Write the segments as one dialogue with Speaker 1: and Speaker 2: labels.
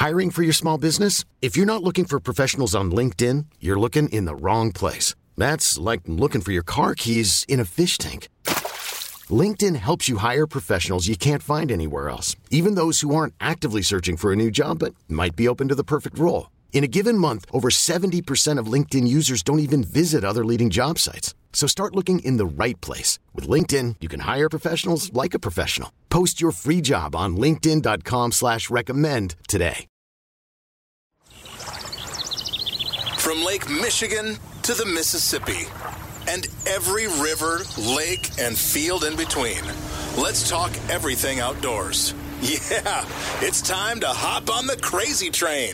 Speaker 1: Hiring for your small business? If you're not looking for professionals on LinkedIn, you're looking in the wrong place. That's like looking for your car keys in a fish tank. LinkedIn helps you hire professionals you can't find anywhere else, even those who aren't actively searching for a new job but might be open to the perfect role. In a given month, over 70% of LinkedIn users don't even visit other leading job sites. So start looking in the right place. With LinkedIn, you can hire professionals like a professional. Post your free job on linkedin.com/recommend today.
Speaker 2: From Lake Michigan to the Mississippi and every river, lake, and field in between, let's talk everything outdoors. Yeah, it's time to hop on the crazy train.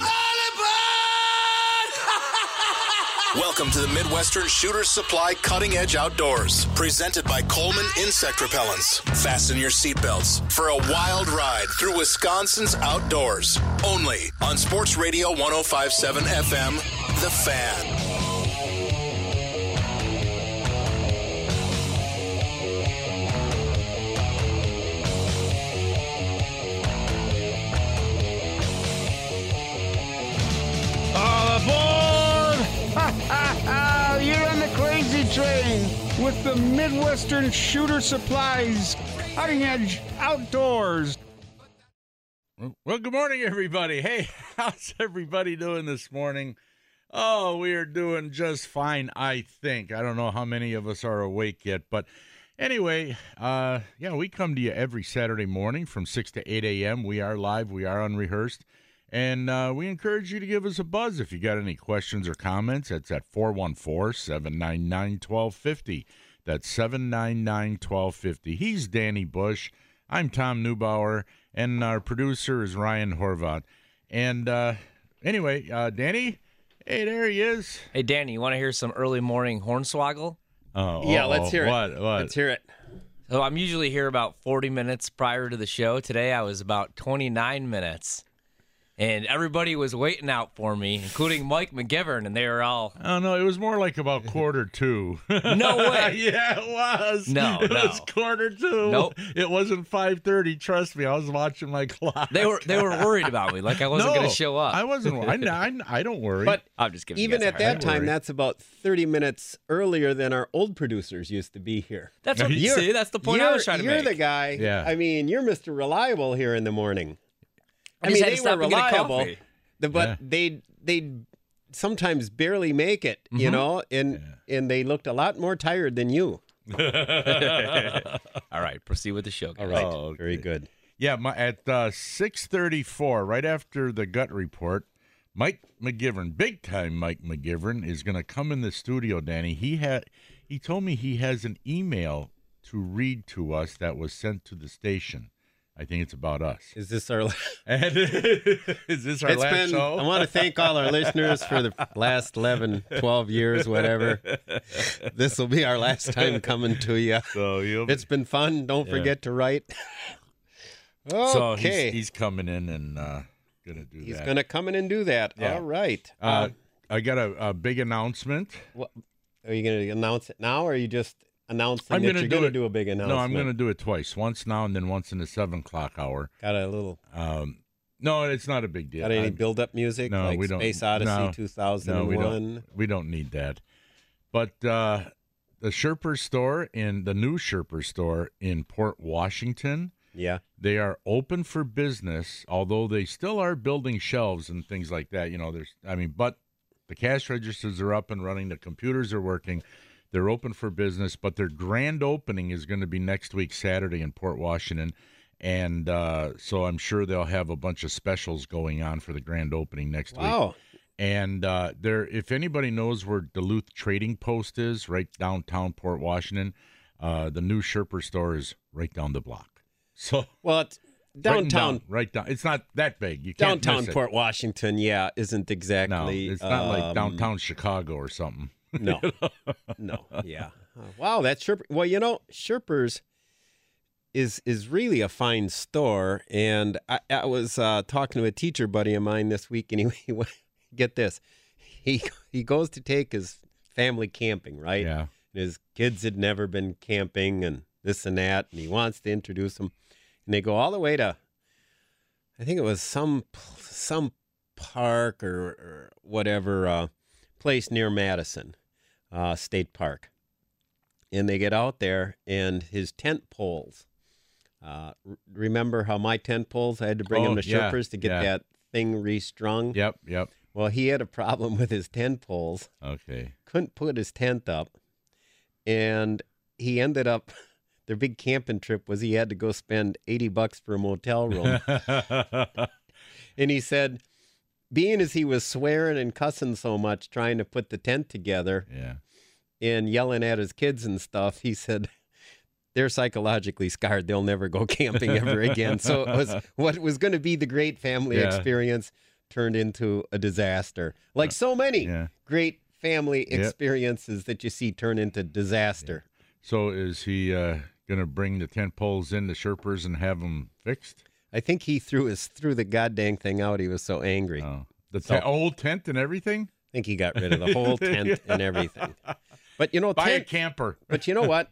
Speaker 2: Welcome to the Midwestern Shooter's Supply Cutting Edge Outdoors, presented by Coleman Insect Repellents. Fasten your seatbelts for a wild ride through Wisconsin's outdoors. Only on Sports Radio 105.7 FM, The Fan.
Speaker 3: You're on the crazy train with the Midwestern Shooter Supplies Cutting Edge Outdoors.
Speaker 4: Well, good morning, everybody. Hey, how's everybody doing this morning? Oh, we are doing just fine, I think. I don't know how many of us are awake yet, but anyway, we come to you every Saturday morning from 6 to 8 a.m. We are live. We are unrehearsed. And we encourage you to give us a buzz if you got any questions or comments. It's at 414-799-1250. That's 799-1250. He's Danny Bush. I'm Tom Neubauer. And our producer is Ryan Horvat. And anyway, Danny, hey, there he is.
Speaker 5: Hey, Danny, you want to hear some early morning hornswoggle?
Speaker 6: Yeah, let's hear it.
Speaker 4: What?
Speaker 6: Let's hear it.
Speaker 5: So I'm usually here about 40 minutes prior to the show. Today I was about 29 minutes. And everybody was waiting out for me, including Mike McGivern, and they were all...
Speaker 4: Oh, no, it was more like about 1:45.
Speaker 5: No way.
Speaker 4: Yeah, it was.
Speaker 5: No,
Speaker 4: It was 1:45.
Speaker 5: Nope.
Speaker 4: It wasn't 5:30. Trust me, I was watching my clock.
Speaker 5: They were worried about me, like I wasn't going to show up.
Speaker 4: I wasn't. I don't worry.
Speaker 6: But
Speaker 5: I'm just kidding.
Speaker 6: even at that time,
Speaker 4: worry.
Speaker 6: that's about 30 minutes earlier than our old producers used to be here.
Speaker 5: That's what you see. That's the point I was trying to make.
Speaker 6: You're the guy.
Speaker 4: Yeah.
Speaker 6: I mean, you're Mr. Reliable here in the morning.
Speaker 5: I just had to
Speaker 6: they
Speaker 5: stop
Speaker 6: were
Speaker 5: and get a
Speaker 6: reliable,
Speaker 5: coffee.
Speaker 6: but they'd sometimes barely make it, you know, and they looked a lot more tired than you.
Speaker 5: All right, proceed with the show, guys.
Speaker 6: All right,
Speaker 4: Oh, okay.
Speaker 6: very good.
Speaker 4: Yeah, at 6:34, right after the gut report, Mike McGivern, big time Mike McGivern, is going to come in the studio. Danny, he told me he has an email to read to us that was sent to the station. I think it's about us.
Speaker 6: Is this our?
Speaker 4: Is this our last show?
Speaker 6: I want to thank all our listeners for the last 11, 12 years, whatever. This will be our last time coming to you.
Speaker 4: So
Speaker 6: It's been fun. Don't forget to write.
Speaker 4: So
Speaker 6: Okay.
Speaker 4: he's coming in and going to do that.
Speaker 6: He's going to come in and do that.
Speaker 4: Yeah.
Speaker 6: All right.
Speaker 4: I got a big announcement.
Speaker 6: What, are you going to announce it now, or are you just announcing
Speaker 4: I'm
Speaker 6: that
Speaker 4: gonna
Speaker 6: you're
Speaker 4: do
Speaker 6: going to
Speaker 4: it-
Speaker 6: do a big announcement?
Speaker 4: No, I'm going to do it twice. Once now and then once in the 7 o'clock hour.
Speaker 6: Got a little.
Speaker 4: No, it's not a big deal.
Speaker 6: Got any build-up music?
Speaker 4: No,
Speaker 6: like
Speaker 4: we don't.
Speaker 6: Space Odyssey
Speaker 4: No,
Speaker 6: 2001.
Speaker 4: we don't need that. But the Sherper store the new Sherper store in Port Washington,
Speaker 6: Yeah.
Speaker 4: they are open for business, although they still are building shelves and things like that. You know, but the cash registers are up and running. The computers are working. They're open for business, but their grand opening is going to be next week, Saturday, in Port Washington. And so I'm sure they'll have a bunch of specials going on for the grand opening next week.
Speaker 6: Wow.
Speaker 4: And if anybody knows where Duluth Trading Post is, right downtown Port Washington, the new Sherper store is right down the block. So
Speaker 6: Well, it's downtown.
Speaker 4: right down. It's not that big. You can't
Speaker 6: Downtown
Speaker 4: miss it.
Speaker 6: Port Washington, yeah, isn't exactly.
Speaker 4: No, it's not like downtown Chicago or something.
Speaker 6: No, no, yeah. Wow, that's Sherper. Well, you know, Sherper's is really a fine store, and I was talking to a teacher buddy of mine this week, and he get this, he goes to take his family camping, right?
Speaker 4: Yeah.
Speaker 6: And his kids had never been camping, and this and that, and he wants to introduce them, and they go all the way to, I think it was some park or whatever place near Madison State Park. And they get out there, and his tent poles. Remember how my tent poles, I had to bring them to Sherpers to get that thing restrung?
Speaker 4: Yep.
Speaker 6: Well, he had a problem with his tent poles.
Speaker 4: Okay.
Speaker 6: Couldn't put his tent up. And he ended up, their big camping trip was he had to go spend $80 for a motel room. And he said, being as he was swearing and cussing so much trying to put the tent together and yelling at his kids and stuff, he said, they're psychologically scarred. They'll never go camping ever again. So it was what was going to be the great family experience turned into a disaster. Like so many great family experiences that you see turn into disaster.
Speaker 4: So is he going to bring the tent poles in to Sherpers and have them fixed?
Speaker 6: I think he threw the goddamn thing out. He was so angry.
Speaker 4: Oh. The old tent and everything?
Speaker 6: I think he got rid of the whole tent and everything. But, you know,
Speaker 4: buy a camper.
Speaker 6: But you know what?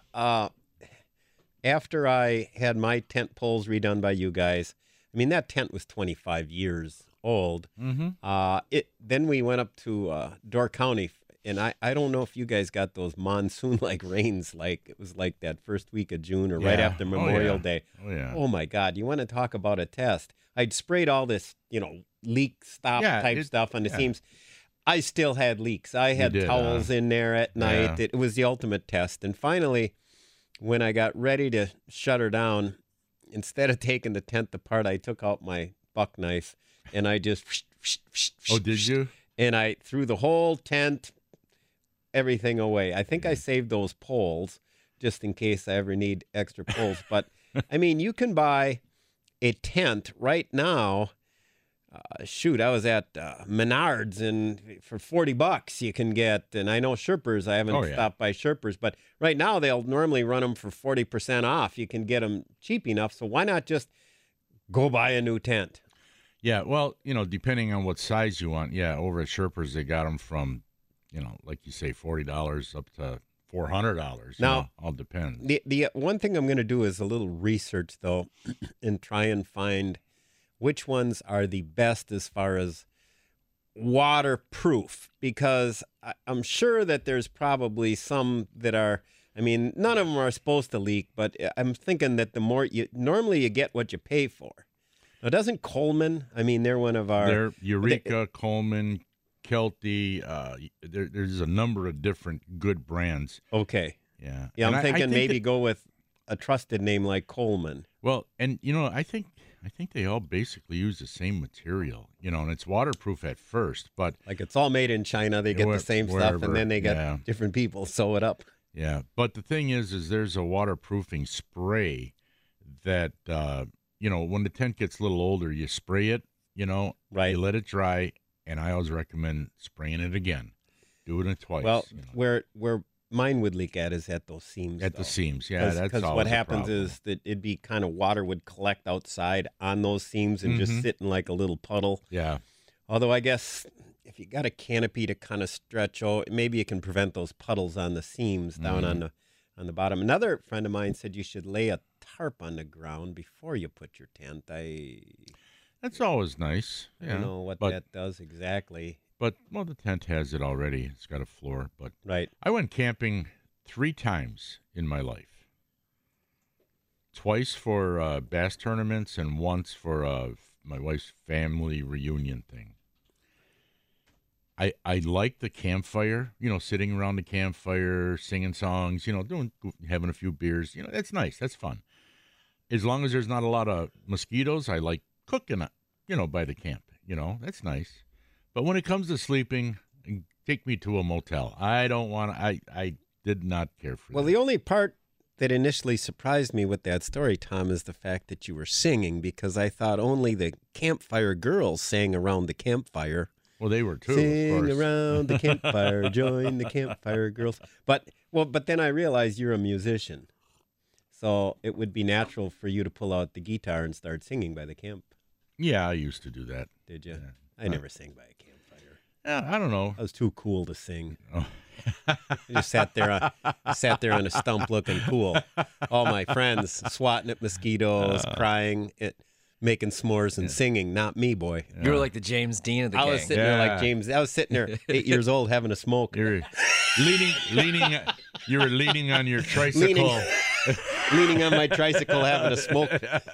Speaker 6: After I had my tent poles redone by you guys, I mean, that tent was 25 years old. Mm-hmm. Then we went up to Door County, and I don't know if you guys got those monsoon-like rains, like it was like that first week of June or right after Memorial Day.
Speaker 4: Oh, yeah.
Speaker 6: Oh, my God. You want to talk about a test. I'd sprayed all this, leak stop type stuff on the seams. I still had leaks. I had towels in there at night. It was the ultimate test. And finally, when I got ready to shut her down, instead of taking the tent apart, I took out my buck knife and I just...
Speaker 4: Oh, did you?
Speaker 6: And I threw the whole tent, everything away. I think I saved those poles just in case I ever need extra poles. But, I mean, you can buy a tent right now. I was at Menards, and for $40 you can get, and I know Sherpers, I haven't stopped by Sherpers, but right now they'll normally run them for 40% off. You can get them cheap enough, so why not just go buy a new tent?
Speaker 4: Yeah, well, depending on what size you want, over at Sherpers they got them from, like you say, $40 up to $400.
Speaker 6: Now,
Speaker 4: all depends.
Speaker 6: The one thing I'm going to do is a little research, though, and try and find which ones are the best as far as waterproof, because I'm sure that there's probably some that are, I mean, none of them are supposed to leak, but I'm thinking that the more normally you get what you pay for. Now, doesn't Coleman, I mean, they're one of our...
Speaker 4: They're Eureka, Coleman, Kelty, there's a number of different good brands.
Speaker 6: Okay.
Speaker 4: Yeah.
Speaker 6: Yeah, I'm thinking maybe go with a trusted name like Coleman.
Speaker 4: Well, and, I think they all basically use the same material, and it's waterproof at first, but...
Speaker 6: Like it's all made in China, they get the same stuff, and then they get different people sew it up.
Speaker 4: Yeah, but the thing is there's a waterproofing spray that, when the tent gets a little older, you spray it,
Speaker 6: right.
Speaker 4: You let it dry, and I always recommend spraying it again. Do it twice.
Speaker 6: Well, where mine would leak is at those seams.
Speaker 4: The seams, that's
Speaker 6: because what happens is that it'd be kind of water would collect outside on those seams and just sit in like a little puddle.
Speaker 4: Yeah.
Speaker 6: Although I guess if you got a canopy to kind of stretch, maybe you can prevent those puddles on the seams down on the bottom. Another friend of mine said you should lay a tarp on the ground before you put your tent.
Speaker 4: That's always nice.
Speaker 6: I don't know what that does exactly.
Speaker 4: But, the tent has it already. It's got a floor. But
Speaker 6: right.
Speaker 4: I went camping 3 times in my life. Twice for bass tournaments and once for my wife's family reunion thing. I like the campfire, sitting around the campfire, singing songs, having a few beers. That's nice. That's fun. As long as there's not a lot of mosquitoes, I like cooking, by the camp. That's nice. But when it comes to sleeping, take me to a motel. I don't want to, I did not care for that.
Speaker 6: Well, the only part that initially surprised me with that story, Tom, is the fact that you were singing, because I thought only the campfire girls sang around the campfire.
Speaker 4: Well, they were too,
Speaker 6: Sing
Speaker 4: of course.
Speaker 6: around the campfire, join the campfire girls. But then I realized you're a musician. So it would be natural for you to pull out the guitar and start singing by the camp.
Speaker 4: Yeah, I used to do that.
Speaker 6: Did you?
Speaker 4: Yeah.
Speaker 6: I never sang by a campfire.
Speaker 4: I don't know.
Speaker 6: I was too cool to sing.
Speaker 4: Oh.
Speaker 6: I just sat there on a stump looking cool. All my friends swatting at mosquitoes, crying. making s'mores and singing, not me, boy.
Speaker 5: You were like the James Dean of the gang.
Speaker 6: I was sitting there like James. I was sitting there 8 years old having a smoke.
Speaker 4: You're leaning. You were leaning on your tricycle.
Speaker 6: Leaning on my tricycle having a smoke.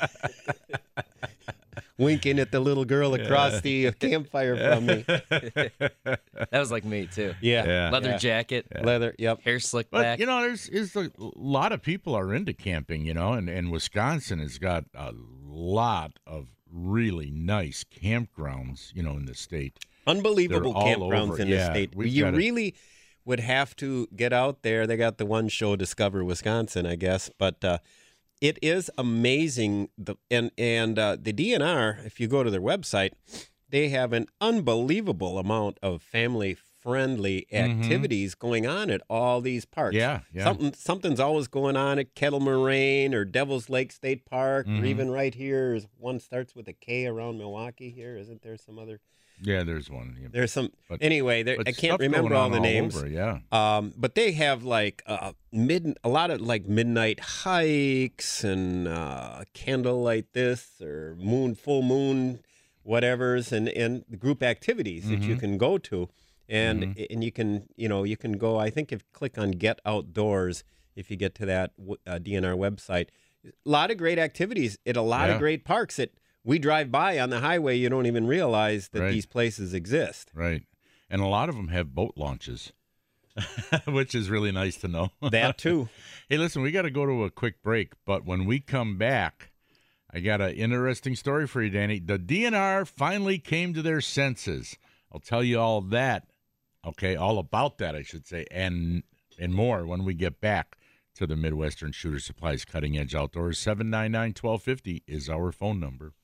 Speaker 6: Winking at the little girl across the campfire from me.
Speaker 5: That was like me, too.
Speaker 6: Yeah.
Speaker 5: Leather jacket.
Speaker 6: Leather, yep.
Speaker 5: Hair slicked
Speaker 4: But,
Speaker 5: back.
Speaker 4: there's a lot of people are into camping, and Wisconsin has got a lot of really nice campgrounds, in the state.
Speaker 6: Unbelievable
Speaker 4: They're all
Speaker 6: campgrounds
Speaker 4: over.
Speaker 6: in the
Speaker 4: Yeah,
Speaker 6: state.
Speaker 4: we've
Speaker 6: You
Speaker 4: got
Speaker 6: really would have to get out there. They got the one show, Discover Wisconsin, I guess. But it is amazing. The DNR, if you go to their website, they have an unbelievable amount of family-friendly activities going on at all these parks.
Speaker 4: Yeah.
Speaker 6: Something's always going on at Kettle Moraine or Devil's Lake State Park, or even right here. One starts with a K around Milwaukee here. Isn't there some other?
Speaker 4: Yeah, there's one. Yeah.
Speaker 6: There's some.
Speaker 4: But
Speaker 6: I can't remember all the names.
Speaker 4: Over, yeah.
Speaker 6: But they have like a lot of like midnight hikes and candlelight this or full moon, whatever's, and group activities that you can go to, and you can go. I think if you click on Get Outdoors, if you get to that DNR website, a lot of great activities at a lot of great parks that we drive by on the highway. You don't even realize that these places exist.
Speaker 4: Right. And a lot of them have boat launches, which is really nice to know.
Speaker 6: That too.
Speaker 4: Hey, listen, we got to go to a quick break, but when we come back, I got an interesting story for you, Danny. The DNR finally came to their senses. I'll tell you all that, all about that, I should say, and more when we get back to the Midwestern Shooter Supplies Cutting Edge Outdoors. 799-1250 is our phone number.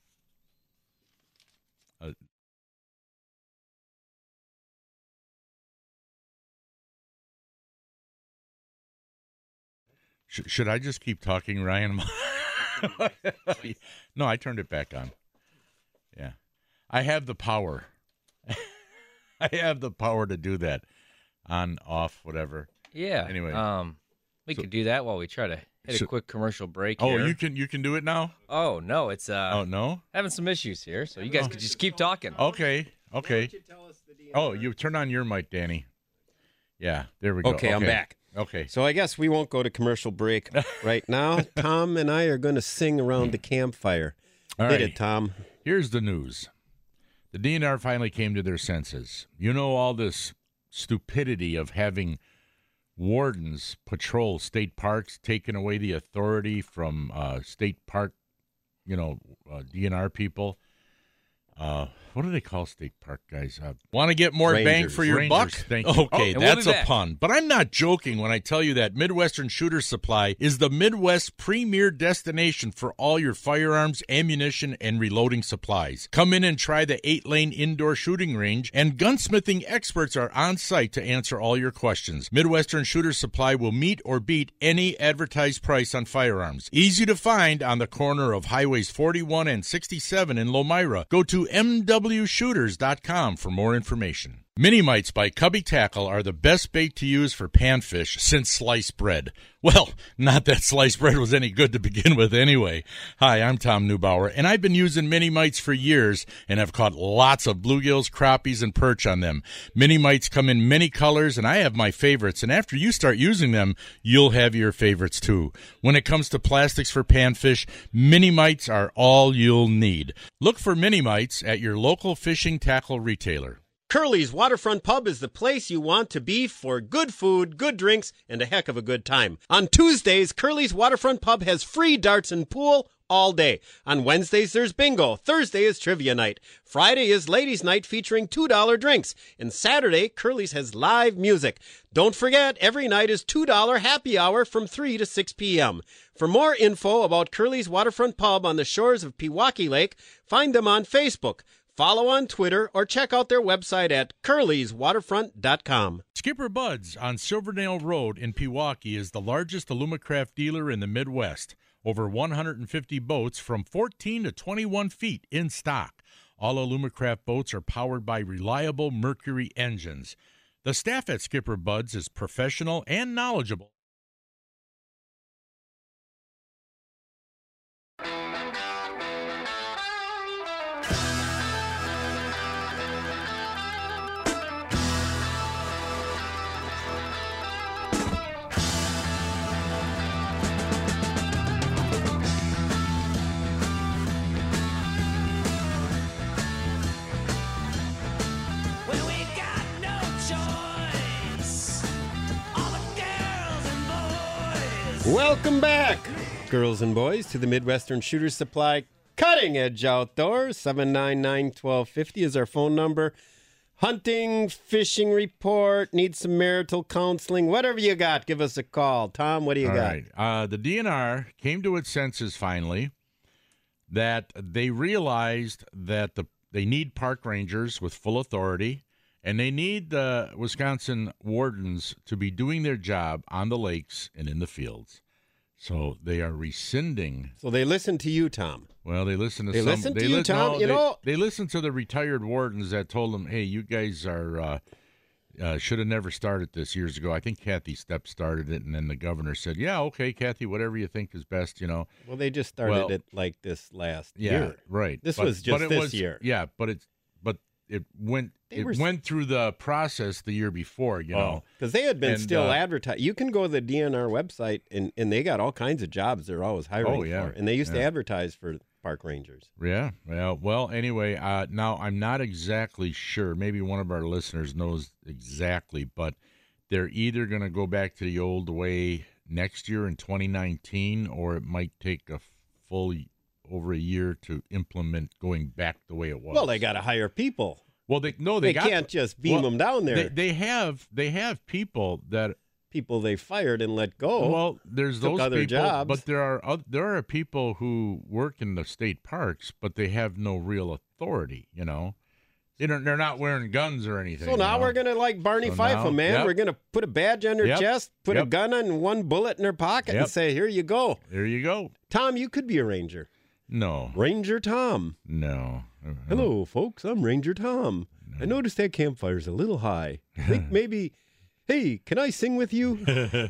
Speaker 4: Should I just keep talking, Ryan? No, I turned it back on. Yeah. I have the power. I have the power to do that. On, off, whatever.
Speaker 5: Yeah.
Speaker 4: Anyway.
Speaker 5: We could do that while we try to hit a quick commercial break here.
Speaker 4: Oh, you can do it now?
Speaker 5: Oh, no. It's
Speaker 4: oh, no?
Speaker 5: having some issues here, so you guys could just keep talking.
Speaker 4: Okay. Oh, you turn on your mic, Danny. Yeah, there we go.
Speaker 6: Okay, I'm back.
Speaker 4: Okay.
Speaker 6: So I guess we won't go to commercial break right now. Tom and I are going to sing around the campfire.
Speaker 4: All
Speaker 6: Hit
Speaker 4: right.
Speaker 6: it, Tom.
Speaker 4: Here's the news. The DNR finally came to their senses. All this stupidity of having wardens patrol state parks, taking away the authority from state park, DNR people. What do they call state park guys?
Speaker 7: Want to get more bang for your buck?
Speaker 4: Thank you.
Speaker 7: Okay,
Speaker 5: and
Speaker 7: that's
Speaker 5: we'll
Speaker 7: a
Speaker 5: be back.
Speaker 7: pun. But I'm not joking when I tell you that Midwestern Shooter Supply is the Midwest premier destination for all your firearms, ammunition, and reloading supplies. Come in and try the 8-lane indoor shooting range, and gunsmithing experts are on site to answer all your questions. Midwestern Shooter Supply will meet or beat any advertised price on firearms. Easy to find on the corner of Highways 41 and 67 in Lomira. Go to mwshooters.com for more information. Mini Mites by Cubby Tackle are the best bait to use for panfish since sliced bread. Well, not that sliced bread was any good to begin with anyway. Hi, I'm Tom Neubauer, and I've been using Mini Mites for years and have caught lots of bluegills, crappies, and perch on them. Mini Mites come in many colors, and I have my favorites, and after you start using them, you'll have your favorites too. When it comes to plastics for panfish, Mini Mites are all you'll need. Look for Mini Mites at your local fishing tackle retailer.
Speaker 6: Curly's Waterfront Pub is the place you want to be for good food, good drinks, and a heck of a good time. On Tuesdays, Curly's Waterfront Pub has free darts and pool all day. On Wednesdays, there's bingo. Thursday is trivia night. Friday is ladies' night featuring $2 drinks. And Saturday, Curly's has live music. Don't forget, every night is $2 happy hour from 3 to 6 p.m. For more info about Curly's Waterfront Pub on the shores of Pewaukee Lake, find them on Facebook. Follow on Twitter or check out their website at curlyswaterfront.com.
Speaker 4: Skipper Bud's on Silverdale Road in Pewaukee is the largest Alumacraft dealer in the Midwest. Over 150 boats from 14 to 21 feet in stock. All Alumacraft boats are powered by reliable Mercury engines. The staff at Skipper Bud's is professional and knowledgeable.
Speaker 6: Welcome back, girls and boys, to the Midwestern Shooter Supply Cutting Edge Outdoors. 799-1250 is our phone number. Hunting, fishing report, need some marital counseling, whatever you got, give us a call. Tom, what do you got?
Speaker 7: Right. The DNR came to its senses finally that they realized that they need park rangers with full authority, and they need the Wisconsin wardens to be doing their job on the lakes and in the fields. So they are rescinding.
Speaker 6: So they listen to you, Tom.
Speaker 7: Well, they listen to
Speaker 6: They
Speaker 7: some.
Speaker 6: listen to you, Tom.
Speaker 7: They listen to the retired wardens that told them, "Hey, you guys are should have never started this years ago." I think Kathy Stepp started it, and then the governor said, "Yeah, okay, Kathy, whatever you think is best."
Speaker 6: Well, they just started it like this last year.
Speaker 7: Right.
Speaker 6: This was just this year.
Speaker 7: Yeah, but it went through the process the year before,
Speaker 6: Because they had been still advertising. You can go to the DNR website, and they got all kinds of jobs they're always hiring for. And they used to advertise for park rangers.
Speaker 7: Yeah. Well, anyway, now I'm not exactly sure. Maybe one of our listeners knows exactly, but they're either going to go back to the old way next year in 2019, or it might take a full over a year to implement going back the way it was.
Speaker 6: Well, they got to hire people.
Speaker 7: Well, they
Speaker 6: can't just beam them down there.
Speaker 7: They have people that
Speaker 6: they fired and let go.
Speaker 7: Well, there's those
Speaker 6: other
Speaker 7: people,
Speaker 6: jobs.
Speaker 7: but there are people who work in the state parks, but they have no real authority. They're not wearing guns or anything.
Speaker 6: So now we're gonna like Barney Fife them, man.
Speaker 7: Yep.
Speaker 6: We're gonna put a badge on their chest, put a gun and one bullet in their pocket, and say, "Here you go."
Speaker 7: There you go.
Speaker 6: Tom, you could be a ranger.
Speaker 7: No.
Speaker 6: Ranger Tom.
Speaker 7: No.
Speaker 6: Hello, folks. I'm Ranger Tom. No. I noticed that campfire's a little high. I think maybe, hey, can I sing with you?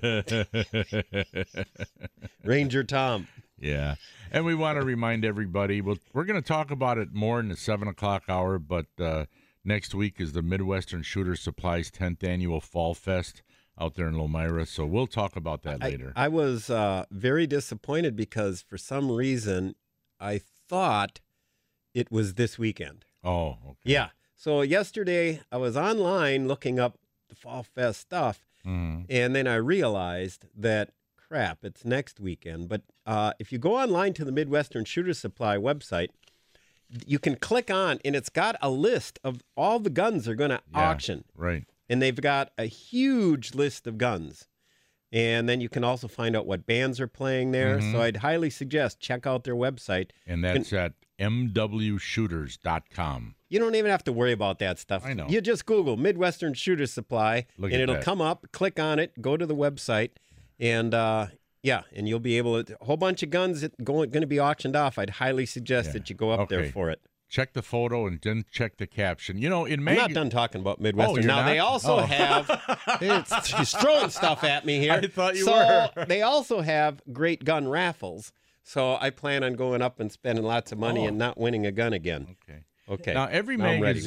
Speaker 6: Ranger Tom.
Speaker 7: Yeah. And we want to remind everybody, we're going to talk about it more in the 7 o'clock hour, but next week is the Midwestern Shooter Supplies 10th Annual Fall Fest out there in Lomira, so we'll talk about that later.
Speaker 6: I was very disappointed because for some reason I thought it was this weekend.
Speaker 7: Oh, okay.
Speaker 6: Yeah. So yesterday I was online looking up the Fall Fest stuff, and then I realized that, crap, it's next weekend. But if you go online to the Midwestern Shooter Supply website, you can click on, and it's got a list of all the guns they're going to auction.
Speaker 7: Right.
Speaker 6: And they've got a huge list of guns. And then you can also find out what bands are playing there. So I'd highly suggest check out their website.
Speaker 7: And that's at mwshooters.com.
Speaker 6: You don't even have to worry about that stuff.
Speaker 7: I know.
Speaker 6: You just Google Midwestern Shooter Supply, and it'll come up. Click on it, go to the website, and and you'll be able to. A whole bunch of guns going to be auctioned off. I'd highly suggest that you go up there for it.
Speaker 7: Check the photo and then check the caption.
Speaker 6: I'm not done talking about Midwestern. Now, they also have... He's throwing stuff at me here.
Speaker 7: I thought you were.
Speaker 6: They also have great gun raffles. So I plan on going up and spending lots of money and not winning a gun again. Okay.
Speaker 7: Now, every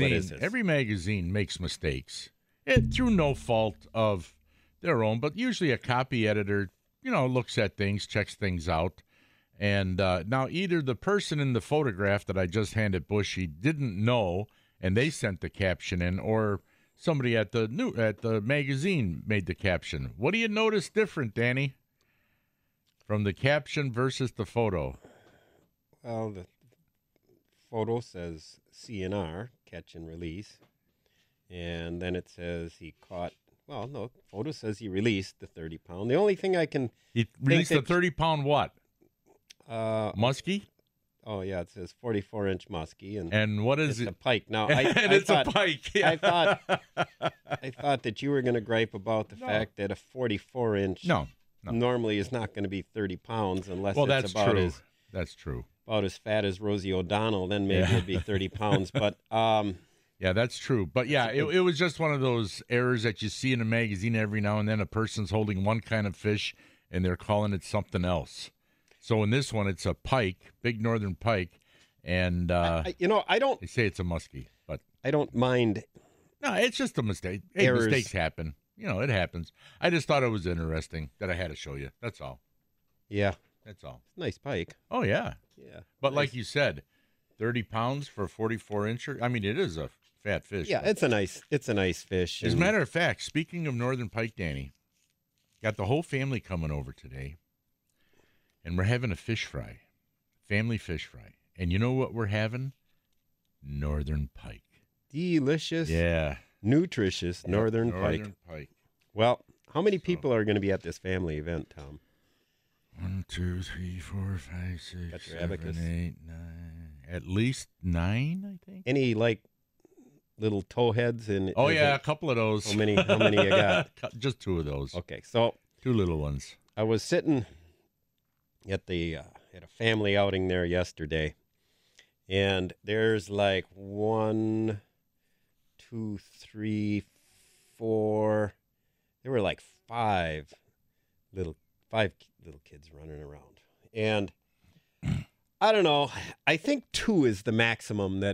Speaker 7: magazine makes mistakes through no fault of their own, but usually a copy editor, looks at things, checks things out. And now either the person in the photograph that I just handed Bushy didn't know, and they sent the caption in, or somebody at the magazine made the caption. What do you notice different, Danny, from the caption versus the photo?
Speaker 6: Well, the photo says CNR, catch and release, and then it says he caught. Well, no, photo says he released the 30-pound. The only thing I can
Speaker 7: he released a 30-pound what? Muskie?
Speaker 6: Oh, yeah, it says 44-inch muskie.
Speaker 7: And what is it?
Speaker 6: It's a pike. Now,
Speaker 7: it's a pike. Yeah.
Speaker 6: I thought that you were going to gripe about the fact that a 44-inch normally is not going to be 30 pounds unless it's about
Speaker 7: true. That's true.
Speaker 6: About as fat as Rosie O'Donnell, then maybe it'd be 30 pounds. But
Speaker 7: yeah, that's true. But yeah, it was just one of those errors that you see in a magazine every now and then. A person's holding one kind of fish and they're calling it something else. So in this one, it's a pike, big northern pike, and
Speaker 6: I don't.
Speaker 7: They say it's a muskie, but
Speaker 6: I don't mind.
Speaker 7: No, it's just a mistake. Hey,
Speaker 6: errors.
Speaker 7: Mistakes happen. It happens. I just thought it was interesting that I had to show you. That's all.
Speaker 6: Yeah,
Speaker 7: that's all.
Speaker 6: Nice pike.
Speaker 7: Oh yeah,
Speaker 6: yeah.
Speaker 7: But
Speaker 6: nice.
Speaker 7: Like you said, 30 pounds for a 44-incher. I mean, it is a fat fish.
Speaker 6: Yeah, it's a nice fish.
Speaker 7: As a matter of fact, speaking of northern pike, Danny, got the whole family coming over today. and we're having a fish fry, family fish fry. And you know what we're having? Northern pike.
Speaker 6: Delicious,
Speaker 7: Yeah.
Speaker 6: nutritious Northern pike. Well, how many people are going to be at this family event, Tom?
Speaker 7: 1, 2, 3, 4, 5,
Speaker 6: Got
Speaker 7: 6,
Speaker 6: your
Speaker 7: 7,
Speaker 6: abacus.
Speaker 7: 8, 9. At least 9, I think.
Speaker 6: Any like little toe heads and?
Speaker 7: Oh yeah, a couple of those.
Speaker 6: How many you got?
Speaker 7: Just 2 of those.
Speaker 6: Okay, so
Speaker 7: 2 little ones.
Speaker 6: I was sitting at the at a family outing there yesterday, and there's like 1, 2, 3, 4. There were like 5 little kids running around, and I don't know. I think 2 is the maximum that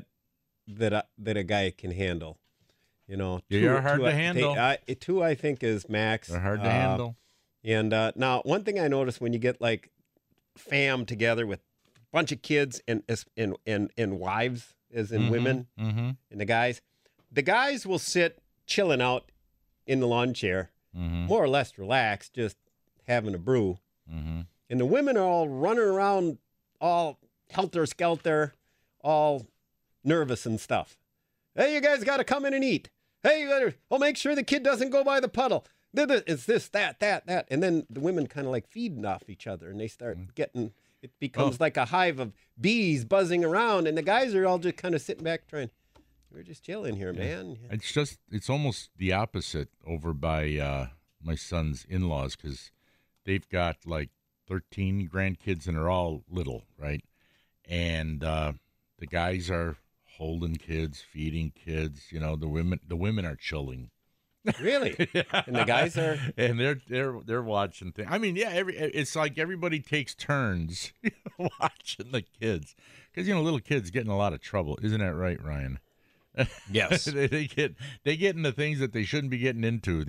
Speaker 6: a guy can handle. You know,
Speaker 7: They
Speaker 6: 2
Speaker 7: are hard to handle.
Speaker 6: 2 I think is max.
Speaker 7: They're hard to handle.
Speaker 6: And now, one thing I noticed when you get like fam together with a bunch of kids and wives, as in women,
Speaker 7: Mm-hmm.
Speaker 6: and the guys will sit chilling out in the lawn chair,
Speaker 7: Mm-hmm.
Speaker 6: more or less relaxed, just having a brew.
Speaker 7: Mm-hmm.
Speaker 6: And the women are all running around, all helter-skelter, all nervous and stuff. Hey, you guys got to come in and eat. Hey, you better, make sure the kid doesn't go by the puddle. It's this, that. And then the women kind of like feeding off each other, and they start getting, it becomes like a hive of bees buzzing around, and the guys are all just kind of sitting back trying, we're just chilling here, man.
Speaker 7: It's almost the opposite over by my son's in-laws, because they've got like 13 grandkids and they're all little, right? And the guys are holding kids, feeding kids. You know, the women are chilling.
Speaker 6: Really? And the guys are,
Speaker 7: and they're watching things. I mean, yeah, it's like everybody takes turns watching the kids, because little kids get in a lot of trouble. Isn't that right, Ryan?
Speaker 5: Yes.
Speaker 7: they get into things that they shouldn't be getting into.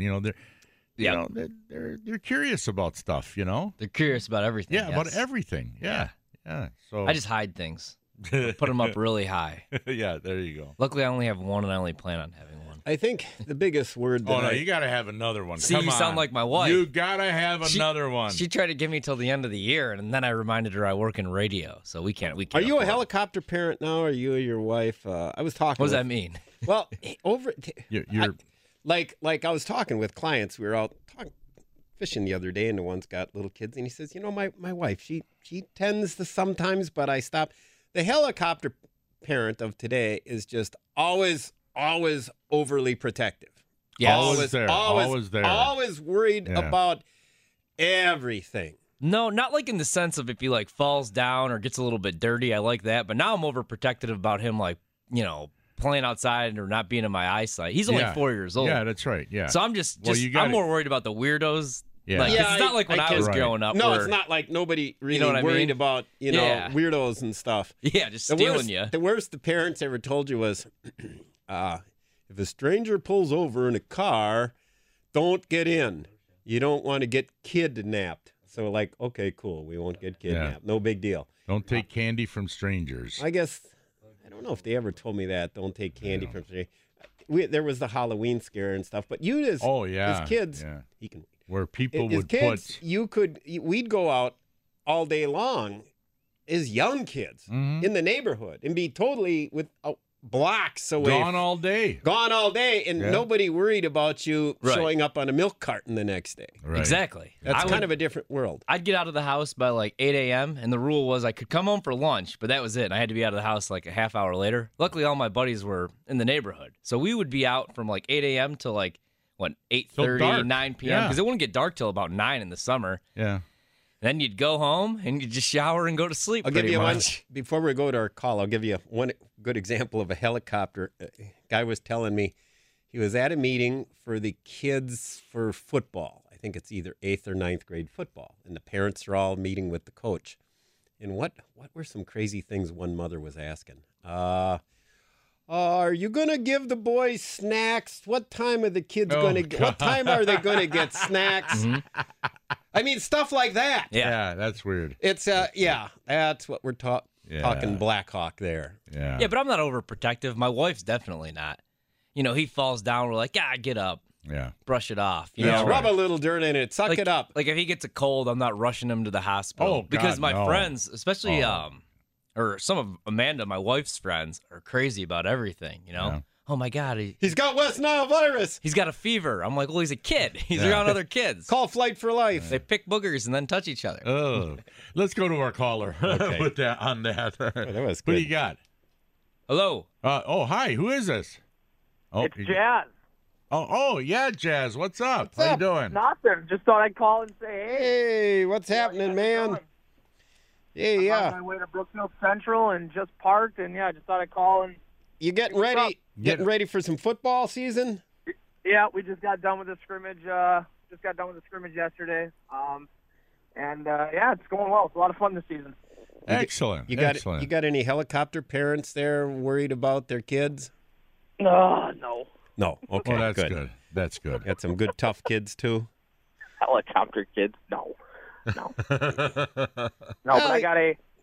Speaker 7: They're curious about stuff.
Speaker 5: They're curious about everything.
Speaker 7: Yeah,
Speaker 5: yes.
Speaker 7: about everything. Yeah. So
Speaker 5: I just hide things. Put them up really high.
Speaker 7: Yeah, there you go.
Speaker 5: Luckily, I only have one, and I only plan on having one.
Speaker 6: I think the biggest word that
Speaker 7: Oh no, you got to have another one.
Speaker 5: See,
Speaker 7: Come
Speaker 5: you
Speaker 7: on.
Speaker 5: sound like my wife.
Speaker 7: You got to have another one.
Speaker 5: She tried to give me till the end of the year, and then I reminded her I work in radio, so we can't.
Speaker 6: Are you a
Speaker 5: afford it.
Speaker 6: helicopter parent now? Or are you or your wife? I was talking.
Speaker 5: What does that mean?
Speaker 6: Well,
Speaker 7: You're
Speaker 6: like I was talking with clients. We were out fishing the other day, and the one's got little kids, and he says, my wife, she tends to sometimes, but I stop. The helicopter parent of today is just always overly protective.
Speaker 5: Yes.
Speaker 7: Always there.
Speaker 6: Always worried
Speaker 7: Yeah.
Speaker 6: about everything.
Speaker 5: No, not like in the sense of if he like falls down or gets a little bit dirty. I like that, but now I'm overprotective about him, like playing outside or not being in my eyesight. He's only 4 years old.
Speaker 7: Yeah, that's right. Yeah.
Speaker 5: So I'm just
Speaker 7: Well, you gotta-
Speaker 5: I'm more worried about the weirdos.
Speaker 7: Yeah.
Speaker 5: Like, 'cause
Speaker 6: Yeah,
Speaker 5: it's not like when I was
Speaker 7: Right.
Speaker 5: growing up.
Speaker 6: No,
Speaker 5: where,
Speaker 6: it's not like nobody really
Speaker 5: know what I
Speaker 6: worried
Speaker 5: mean?
Speaker 6: about
Speaker 5: Yeah.
Speaker 6: weirdos and stuff.
Speaker 5: Yeah, just stealing you.
Speaker 6: The worst the parents ever told you was, if a stranger pulls over in a car, don't get in. You don't want to get kidnapped. So like, okay, cool, we won't get kidnapped. No big deal.
Speaker 7: Don't take candy from strangers.
Speaker 6: I guess I don't know if they ever told me that. Don't take candy from strangers. There was the Halloween scare and stuff, but you as kids,
Speaker 7: yeah.
Speaker 6: he can.
Speaker 7: Where people
Speaker 6: As
Speaker 7: would
Speaker 6: kids,
Speaker 7: put
Speaker 6: we'd go out all day long as young kids
Speaker 7: Mm-hmm.
Speaker 6: in the neighborhood and be totally with blocks away.
Speaker 7: gone all day.
Speaker 6: Gone all day, and
Speaker 7: Yeah.
Speaker 6: nobody worried about you
Speaker 5: Right.
Speaker 6: showing up on a milk carton the next day.
Speaker 7: Right.
Speaker 5: Exactly.
Speaker 6: That's kind of a different world.
Speaker 5: I'd get out of the house by like 8 a.m. and the rule was I could come home for lunch, but that was it. And I had to be out of the house like a half hour later. Luckily, all my buddies were in the neighborhood, so we would be out from like 8 a.m. to like 8:30,
Speaker 7: dark.
Speaker 5: 9 p.m.
Speaker 7: Yeah.
Speaker 5: because it wouldn't get dark till about 9 in the summer.
Speaker 7: Yeah.
Speaker 5: Then you'd go home and you'd just shower and go to sleep.
Speaker 6: I'll give
Speaker 5: pretty
Speaker 6: you one
Speaker 5: much.
Speaker 6: before we go to our call. I'll give you one good example of a helicopter. A guy was telling me he was at a meeting for the kids for football. I think it's either 8th or 9th grade football, and the parents are all meeting with the coach. And what were some crazy things one mother was asking? Are you gonna give the boys snacks? What time are the kids What time are they gonna get snacks? I mean, stuff like that.
Speaker 5: Yeah.
Speaker 7: That's weird.
Speaker 6: It's that's what we're talking Black Hawk there.
Speaker 7: Yeah.
Speaker 5: Yeah, but I'm not overprotective. My wife's definitely not. He falls down. We're like, get up.
Speaker 4: Yeah.
Speaker 5: brush it off. You
Speaker 6: Yeah,
Speaker 5: know?
Speaker 6: rub a little dirt in it. Suck
Speaker 5: like,
Speaker 6: it up.
Speaker 5: Like if he gets a cold, I'm not rushing him to the hospital.
Speaker 4: Oh,
Speaker 5: because
Speaker 4: God,
Speaker 5: my
Speaker 4: no.
Speaker 5: friends, especially
Speaker 4: Oh.
Speaker 5: or some of Amanda, my wife's friends, are crazy about everything. You know.
Speaker 4: Yeah.
Speaker 5: Oh my God,
Speaker 6: He's got West Nile virus.
Speaker 5: he's got a fever. I'm like, well, he's a kid. He's
Speaker 4: Yeah.
Speaker 5: around other kids.
Speaker 6: Call Flight for Life.
Speaker 5: They pick boogers and then touch each other.
Speaker 4: Oh, let's go to our caller
Speaker 6: Okay.
Speaker 4: with that on that.
Speaker 6: that was
Speaker 4: What do
Speaker 6: good.
Speaker 4: you got?
Speaker 5: Hello.
Speaker 4: Hi. Who is this? Oh,
Speaker 8: It's Jazz.
Speaker 4: Oh, yeah, Jazz. What's up? How you doing?
Speaker 8: Nothing. Just thought I'd call and say, hey.
Speaker 6: Hey, what's happening, man? Hey,
Speaker 8: I'm on my way to Brookfield Central and just parked, and just thought I'd call and
Speaker 6: You getting
Speaker 8: What's
Speaker 6: ready?
Speaker 8: up?
Speaker 6: Getting ready for some football season?
Speaker 8: we just got done with the scrimmage. Yesterday. It's going well. It's a lot of fun this season.
Speaker 4: Excellent.
Speaker 6: You got
Speaker 4: Excellent.
Speaker 6: you got any helicopter parents there worried about their kids?
Speaker 8: No.
Speaker 6: No. Okay,
Speaker 4: Well, that's
Speaker 6: good.
Speaker 4: good. That's good.
Speaker 6: Got some good tough kids too.
Speaker 8: Helicopter kids. No. No, but I got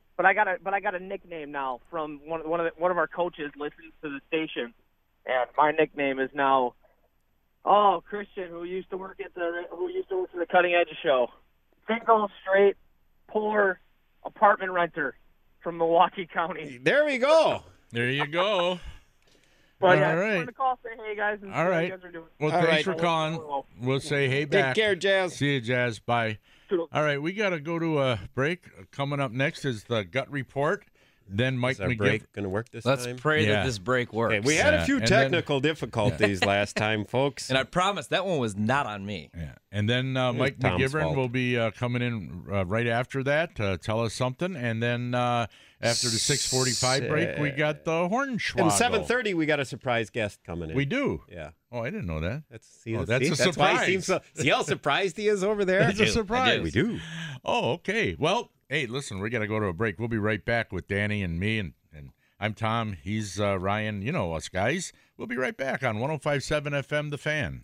Speaker 8: a nickname now from one of our coaches listens to the station, and my nickname is now Christian, who used to work for the Cutting Edge show. Single, straight, poor apartment renter from Milwaukee County.
Speaker 6: There we go.
Speaker 4: There you go.
Speaker 8: But
Speaker 4: All
Speaker 8: I just
Speaker 4: right.
Speaker 8: wanted to call, say hey guys, and see
Speaker 4: All
Speaker 8: what
Speaker 4: right.
Speaker 8: you guys are doing.
Speaker 4: Well,
Speaker 6: All
Speaker 4: thanks
Speaker 6: right.
Speaker 4: for calling. We'll say hey
Speaker 6: Take
Speaker 4: back.
Speaker 6: care, Jazz.
Speaker 4: See you, Jazz. Bye.
Speaker 8: Toodles.
Speaker 4: All right, we got to go to a break. Coming up next is the gut report. Then Mike
Speaker 6: Is our
Speaker 4: McGiff.
Speaker 6: break going to work this
Speaker 5: Let's
Speaker 6: time?
Speaker 5: pray
Speaker 4: Yeah.
Speaker 5: that this break works.
Speaker 6: Okay, we had
Speaker 4: Yeah,
Speaker 6: a few
Speaker 4: and then-
Speaker 6: technical difficulties last time, folks.
Speaker 5: And I promise that one was not on me.
Speaker 4: Yeah, and then Mike
Speaker 6: Tom's
Speaker 4: McGivern
Speaker 6: fault.
Speaker 4: will be coming in right after that to tell us something, and then after the 6:45 break, we got the Hornswoggle.
Speaker 6: And 7:30, we got a surprise guest coming in.
Speaker 4: We do.
Speaker 6: Yeah.
Speaker 4: Oh, I didn't know that.
Speaker 6: That's
Speaker 4: Oh, that's a
Speaker 6: that's why he
Speaker 4: surprise.
Speaker 6: seems so. See how surprised he is over there?
Speaker 4: That's a surprise.
Speaker 6: We do.
Speaker 4: Oh, okay. Well, hey, listen, we got to go to a break. We'll be right back with Danny and me, and I'm Tom. He's Ryan. You know us guys. We'll be right back on 105.7 FM, The Fan.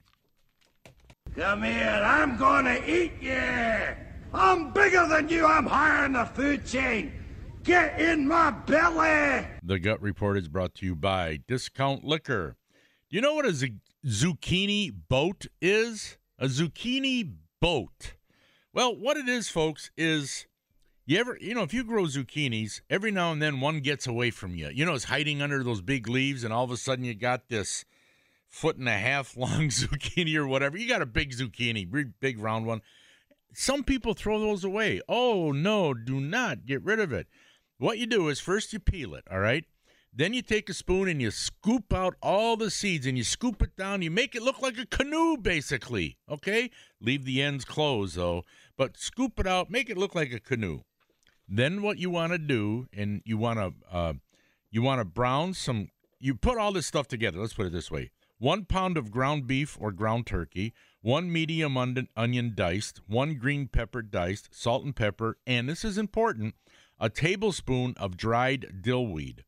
Speaker 9: Come here, I'm gonna eat you! I'm bigger than you, I'm higher in the food chain! Get in my belly!
Speaker 4: The Gut Report is brought to you by Discount Liquor. Do you know what a zucchini boat is? A zucchini boat. Well, what it is, folks, is if you grow zucchinis, every now and then one gets away from you. You know, it's hiding under those big leaves, and all of a sudden you got this 1.5 foot long zucchini or whatever. You got a big zucchini, big round one. Some people throw those away. Oh, no, do not get rid of it. What you do is first you peel it, all right? Then you take a spoon and you scoop out all the seeds and you scoop it down. You make it look like a canoe, basically, okay? Leave the ends closed, though, but scoop it out, make it look like a canoe. Then what you want to do, and you want to brown some. You put all this stuff together. Let's put it this way: 1 pound of ground beef or ground turkey, 1 medium onion diced, 1 green pepper diced, salt and pepper, and this is important: a tablespoon of dried dill weed.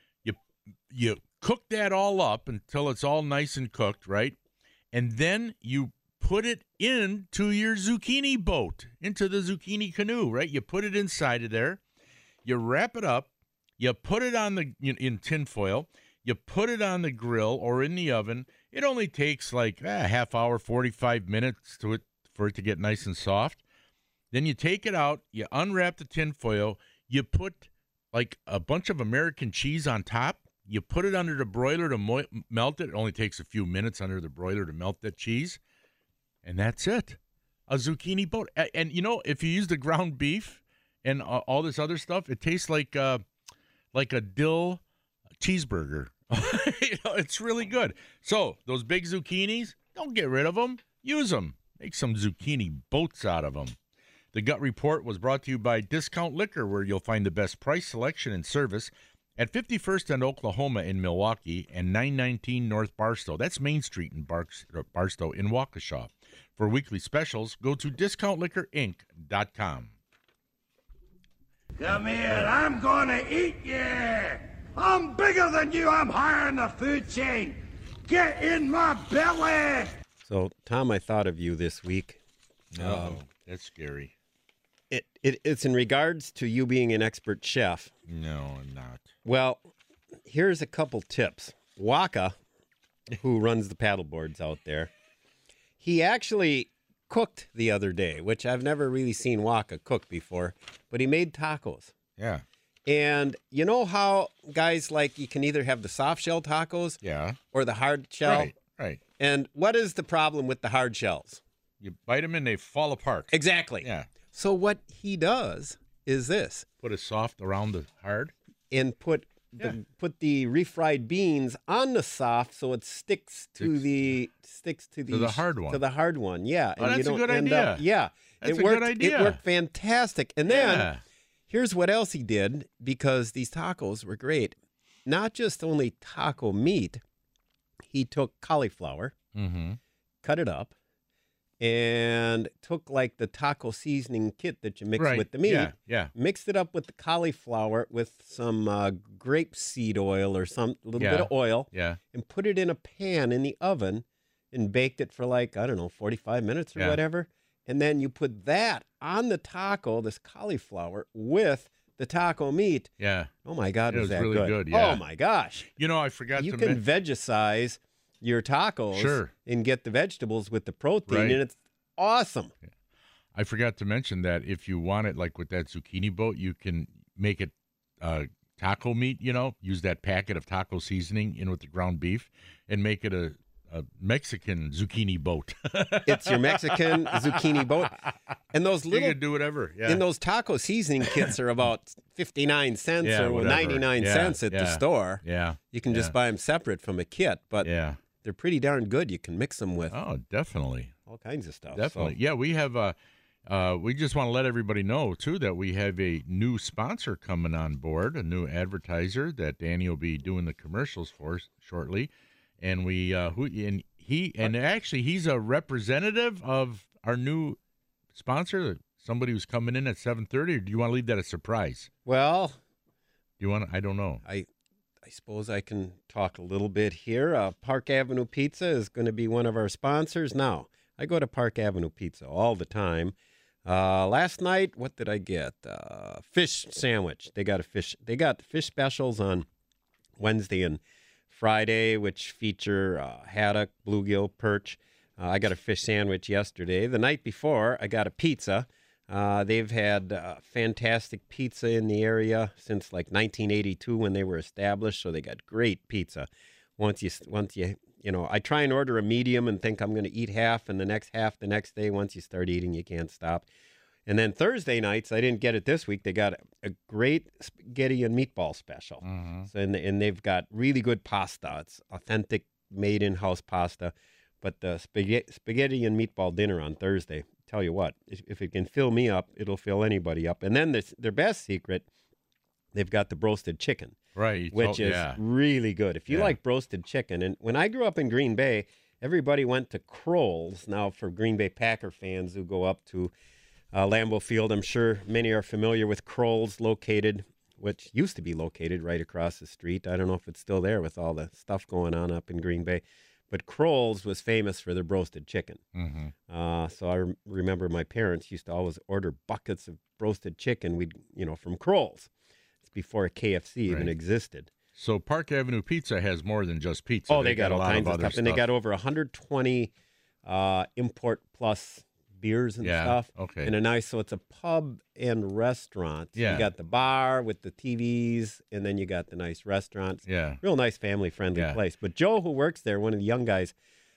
Speaker 4: You cook that all up until it's all nice and cooked, right? And then you put it into your zucchini boat, into the zucchini canoe, right? You put it inside of there. You wrap it up. You put it on in tin foil. You put it on the grill or in the oven. It only takes like a half hour, 45 minutes for it to get nice and soft. Then you take it out. You unwrap the tin foil. You put like a bunch of American cheese on top. You put it under the broiler to melt it. It only takes a few minutes under the broiler to melt that cheese. And that's it. A zucchini boat. And, if you use the ground beef and all this other stuff, it tastes like a dill cheeseburger. It's really good. So those big zucchinis, don't get rid of them. Use them. Make some zucchini boats out of them. The Gut Report was brought to you by Discount Liquor, where you'll find the best price, selection, and service at 51st and Oklahoma in Milwaukee and 919 North Barstow. That's Main Street in Barstow in Waukesha. For weekly specials, go to discountliquorinc.com.
Speaker 9: Come here, I'm gonna eat you! I'm bigger than you, I'm higher in the food chain! Get in my belly!
Speaker 6: So, Tom, I thought of you this week.
Speaker 4: That's scary.
Speaker 6: It's in regards to you being an expert chef.
Speaker 4: No, I'm not.
Speaker 6: Well, here's a couple tips. Waka, who runs the paddle boards out there, He actually cooked the other day, which I've never really seen Waka cook before, but he made tacos.
Speaker 7: Yeah.
Speaker 6: And you know how guys like you can either have the soft shell tacos
Speaker 7: Yeah.
Speaker 6: or the hard shell?
Speaker 7: Right.
Speaker 6: And what is the problem with the hard shells?
Speaker 7: You bite them and they fall apart.
Speaker 6: Exactly.
Speaker 7: Yeah.
Speaker 6: So what he does is this,
Speaker 7: Put it soft around the hard.
Speaker 6: and put the refried beans on the soft so it sticks to the
Speaker 7: hard one.
Speaker 6: To the hard one, yeah.
Speaker 7: Oh,
Speaker 6: and
Speaker 7: that's
Speaker 6: you
Speaker 7: a
Speaker 6: don't
Speaker 7: good
Speaker 6: end
Speaker 7: idea.
Speaker 6: up, yeah.
Speaker 7: That's
Speaker 6: it
Speaker 7: a
Speaker 6: worked,
Speaker 7: good idea.
Speaker 6: It worked fantastic. And then
Speaker 7: Yeah.
Speaker 6: here's what else he did, because these tacos were great. Not just only taco meat, he took cauliflower,
Speaker 7: Mm-hmm.
Speaker 6: cut it up, and took like the taco seasoning kit that you mix
Speaker 7: Right.
Speaker 6: with the meat,
Speaker 7: Yeah.
Speaker 6: mixed it up with the cauliflower with some grapeseed oil or some little
Speaker 7: Yeah.
Speaker 6: bit of oil,
Speaker 7: Yeah.
Speaker 6: and put it in a pan in the oven and baked it for like, I don't know, 45 minutes or
Speaker 7: Yeah.
Speaker 6: whatever. And then you put that on the taco, this cauliflower, with the taco meat.
Speaker 7: Yeah.
Speaker 6: Oh my God,
Speaker 7: It
Speaker 6: was
Speaker 7: was
Speaker 6: that
Speaker 7: really good,
Speaker 6: Oh
Speaker 7: yeah.
Speaker 6: my gosh.
Speaker 7: You know, I forgot
Speaker 6: You
Speaker 7: to
Speaker 6: can
Speaker 7: mention.
Speaker 6: vegicize your tacos
Speaker 7: Sure.
Speaker 6: and get the vegetables with the protein,
Speaker 7: Right.
Speaker 6: and it's awesome.
Speaker 7: I forgot to mention that if you want it, like with that zucchini boat, you can make it taco meat. Use that packet of taco seasoning in with the ground beef, and make it a Mexican zucchini boat.
Speaker 6: It's your Mexican zucchini boat. And those
Speaker 7: You
Speaker 6: little
Speaker 7: can do whatever. Yeah.
Speaker 6: and those taco seasoning kits are about 59 cents
Speaker 7: Yeah,
Speaker 6: or
Speaker 7: whatever.
Speaker 6: 99
Speaker 7: Yeah,
Speaker 6: cents at the
Speaker 7: yeah.
Speaker 6: store.
Speaker 7: Yeah.
Speaker 6: You can just buy them separate from a kit, but
Speaker 7: Yeah.
Speaker 6: they're pretty darn good. You can mix them with
Speaker 7: Oh, definitely.
Speaker 6: all kinds of stuff.
Speaker 7: Definitely.
Speaker 6: So,
Speaker 7: Yeah, we have we just want to let everybody know too that we have a new sponsor coming on board, a new advertiser that Danny will be doing the commercials for shortly. And he's a representative of our new sponsor, somebody who's coming in at 7:30, or do you want to leave that a surprise?
Speaker 6: well,
Speaker 7: Do you want to, I don't know.
Speaker 6: I suppose I can talk a little bit here. Park Avenue Pizza is going to be one of our sponsors. Now, I go to Park Avenue Pizza all the time. Last night, what did I get? Fish sandwich. They got fish specials on Wednesday and Friday, which feature haddock, bluegill, perch. I got a fish sandwich yesterday. The night before, I got a pizza. They've had fantastic pizza in the area since like 1982 when they were established, so they got great pizza. Once you I try and order a medium and think I'm going to eat half, and the next half the next day. Once you start eating, you can't stop. And then Thursday nights, I didn't get it this week. They got a great spaghetti and meatball special.
Speaker 7: Mm-hmm.
Speaker 6: So, and they've got really good pasta. It's authentic, made in-house pasta. But the spaghetti and meatball dinner on Thursday, tell you what, if it can fill me up, it'll fill anybody up. And then their best secret, they've got the roasted chicken,
Speaker 7: Right.
Speaker 6: which is really good. If you
Speaker 7: Yeah.
Speaker 6: like roasted chicken, and when I grew up in Green Bay, everybody went to Kroll's. Now, for Green Bay Packer fans who go up to Lambeau Field, I'm sure many are familiar with Kroll's, which used to be located right across the street. I don't know if it's still there with all the stuff going on up in Green Bay. But Kroll's was famous for their roasted chicken.
Speaker 7: Mm-hmm.
Speaker 6: So I remember my parents used to always order buckets of roasted chicken from Kroll's. It's before KFC even
Speaker 7: Right.
Speaker 6: existed.
Speaker 7: So Park Avenue Pizza has more than just pizza.
Speaker 6: Oh, they got all
Speaker 7: a lot
Speaker 6: kinds of
Speaker 7: other
Speaker 6: stuff. And they got over 120 import plus beers and
Speaker 7: Yeah,
Speaker 6: stuff.
Speaker 7: okay.
Speaker 6: And so it's a pub and restaurant.
Speaker 7: Yeah.
Speaker 6: You got the bar with the TVs, and then you got the nice restaurants.
Speaker 7: Yeah.
Speaker 6: Real nice family-friendly
Speaker 7: Yeah.
Speaker 6: place. But Joe, who works there, one of the young guys,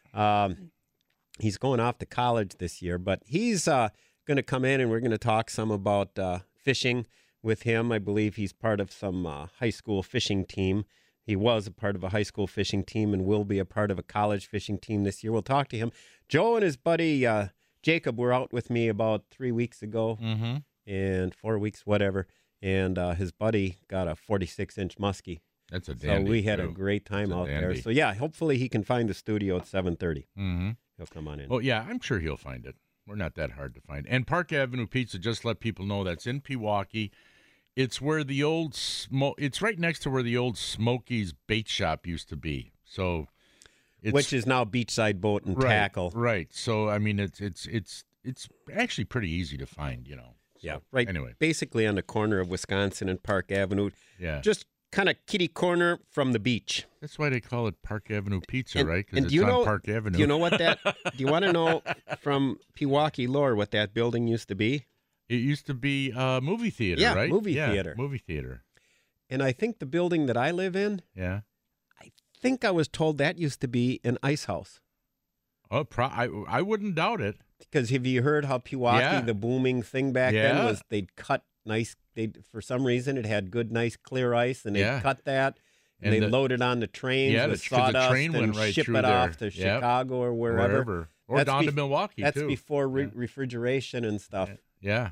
Speaker 6: he's going off to college this year, but he's going to come in, and we're going to talk some about fishing with him. I believe he's part of some high school fishing team. He was a part of a high school fishing team and will be a part of a college fishing team this year. We'll talk to him. Joe and his buddy Jacob were out with me about 3 weeks ago, and 4 weeks, whatever, and his buddy got a 46-inch muskie.
Speaker 7: That's a
Speaker 6: So
Speaker 7: dandy.
Speaker 6: we had
Speaker 7: too.
Speaker 6: a great time
Speaker 7: That's a
Speaker 6: out there.
Speaker 7: dandy.
Speaker 6: So, yeah, hopefully he can find the studio at 7:30.
Speaker 7: Mm-hmm.
Speaker 6: He'll come on in.
Speaker 7: Well, yeah, I'm sure he'll find it. We're not that hard to find. And Park Avenue Pizza, just let people know that's in Pewaukee. It's where the old it's right next to where the old Smokies bait shop used to be. So,
Speaker 6: Which is now Beachside Boat and Tackle.
Speaker 7: Right. So I mean, it's actually pretty easy to find. So,
Speaker 6: Yeah, right.
Speaker 7: Anyway,
Speaker 6: Basically on the corner of Wisconsin and Park Avenue.
Speaker 7: Yeah.
Speaker 6: Just kind of kitty corner from the beach.
Speaker 7: That's why they call it Park Avenue Pizza,
Speaker 6: And-
Speaker 7: right?
Speaker 6: and
Speaker 7: Because
Speaker 6: do
Speaker 7: it's
Speaker 6: you
Speaker 7: on
Speaker 6: know-
Speaker 7: Park Avenue.
Speaker 6: Do you know what that? Do you want to know from Pewaukee lore what that building used to be?
Speaker 7: It used to be a movie theater,
Speaker 6: Yeah,
Speaker 7: right?
Speaker 6: movie theater.
Speaker 7: Movie theater.
Speaker 6: And I think the building that I live in,
Speaker 7: Yeah.
Speaker 6: I think I was told that used to be an ice house.
Speaker 7: Oh, I wouldn't doubt it.
Speaker 6: Because have you heard how Pewaukee,
Speaker 7: Yeah.
Speaker 6: the booming thing back then
Speaker 7: Yeah.
Speaker 6: was they'd cut nice, for some reason it had good, nice, clear ice, and they'd
Speaker 7: Yeah.
Speaker 6: cut that, and
Speaker 7: And
Speaker 6: they'd
Speaker 7: the-
Speaker 6: load it on the trains
Speaker 7: Yeah,
Speaker 6: with
Speaker 7: 'cause
Speaker 6: sawdust
Speaker 7: the train
Speaker 6: and
Speaker 7: went right
Speaker 6: ship
Speaker 7: through
Speaker 6: it off
Speaker 7: there.
Speaker 6: to
Speaker 7: Yep.
Speaker 6: Chicago or wherever.
Speaker 7: Or
Speaker 6: That's
Speaker 7: down to
Speaker 6: bef-
Speaker 7: Milwaukee,
Speaker 6: That's
Speaker 7: too.
Speaker 6: before refrigeration and stuff.
Speaker 7: Yeah.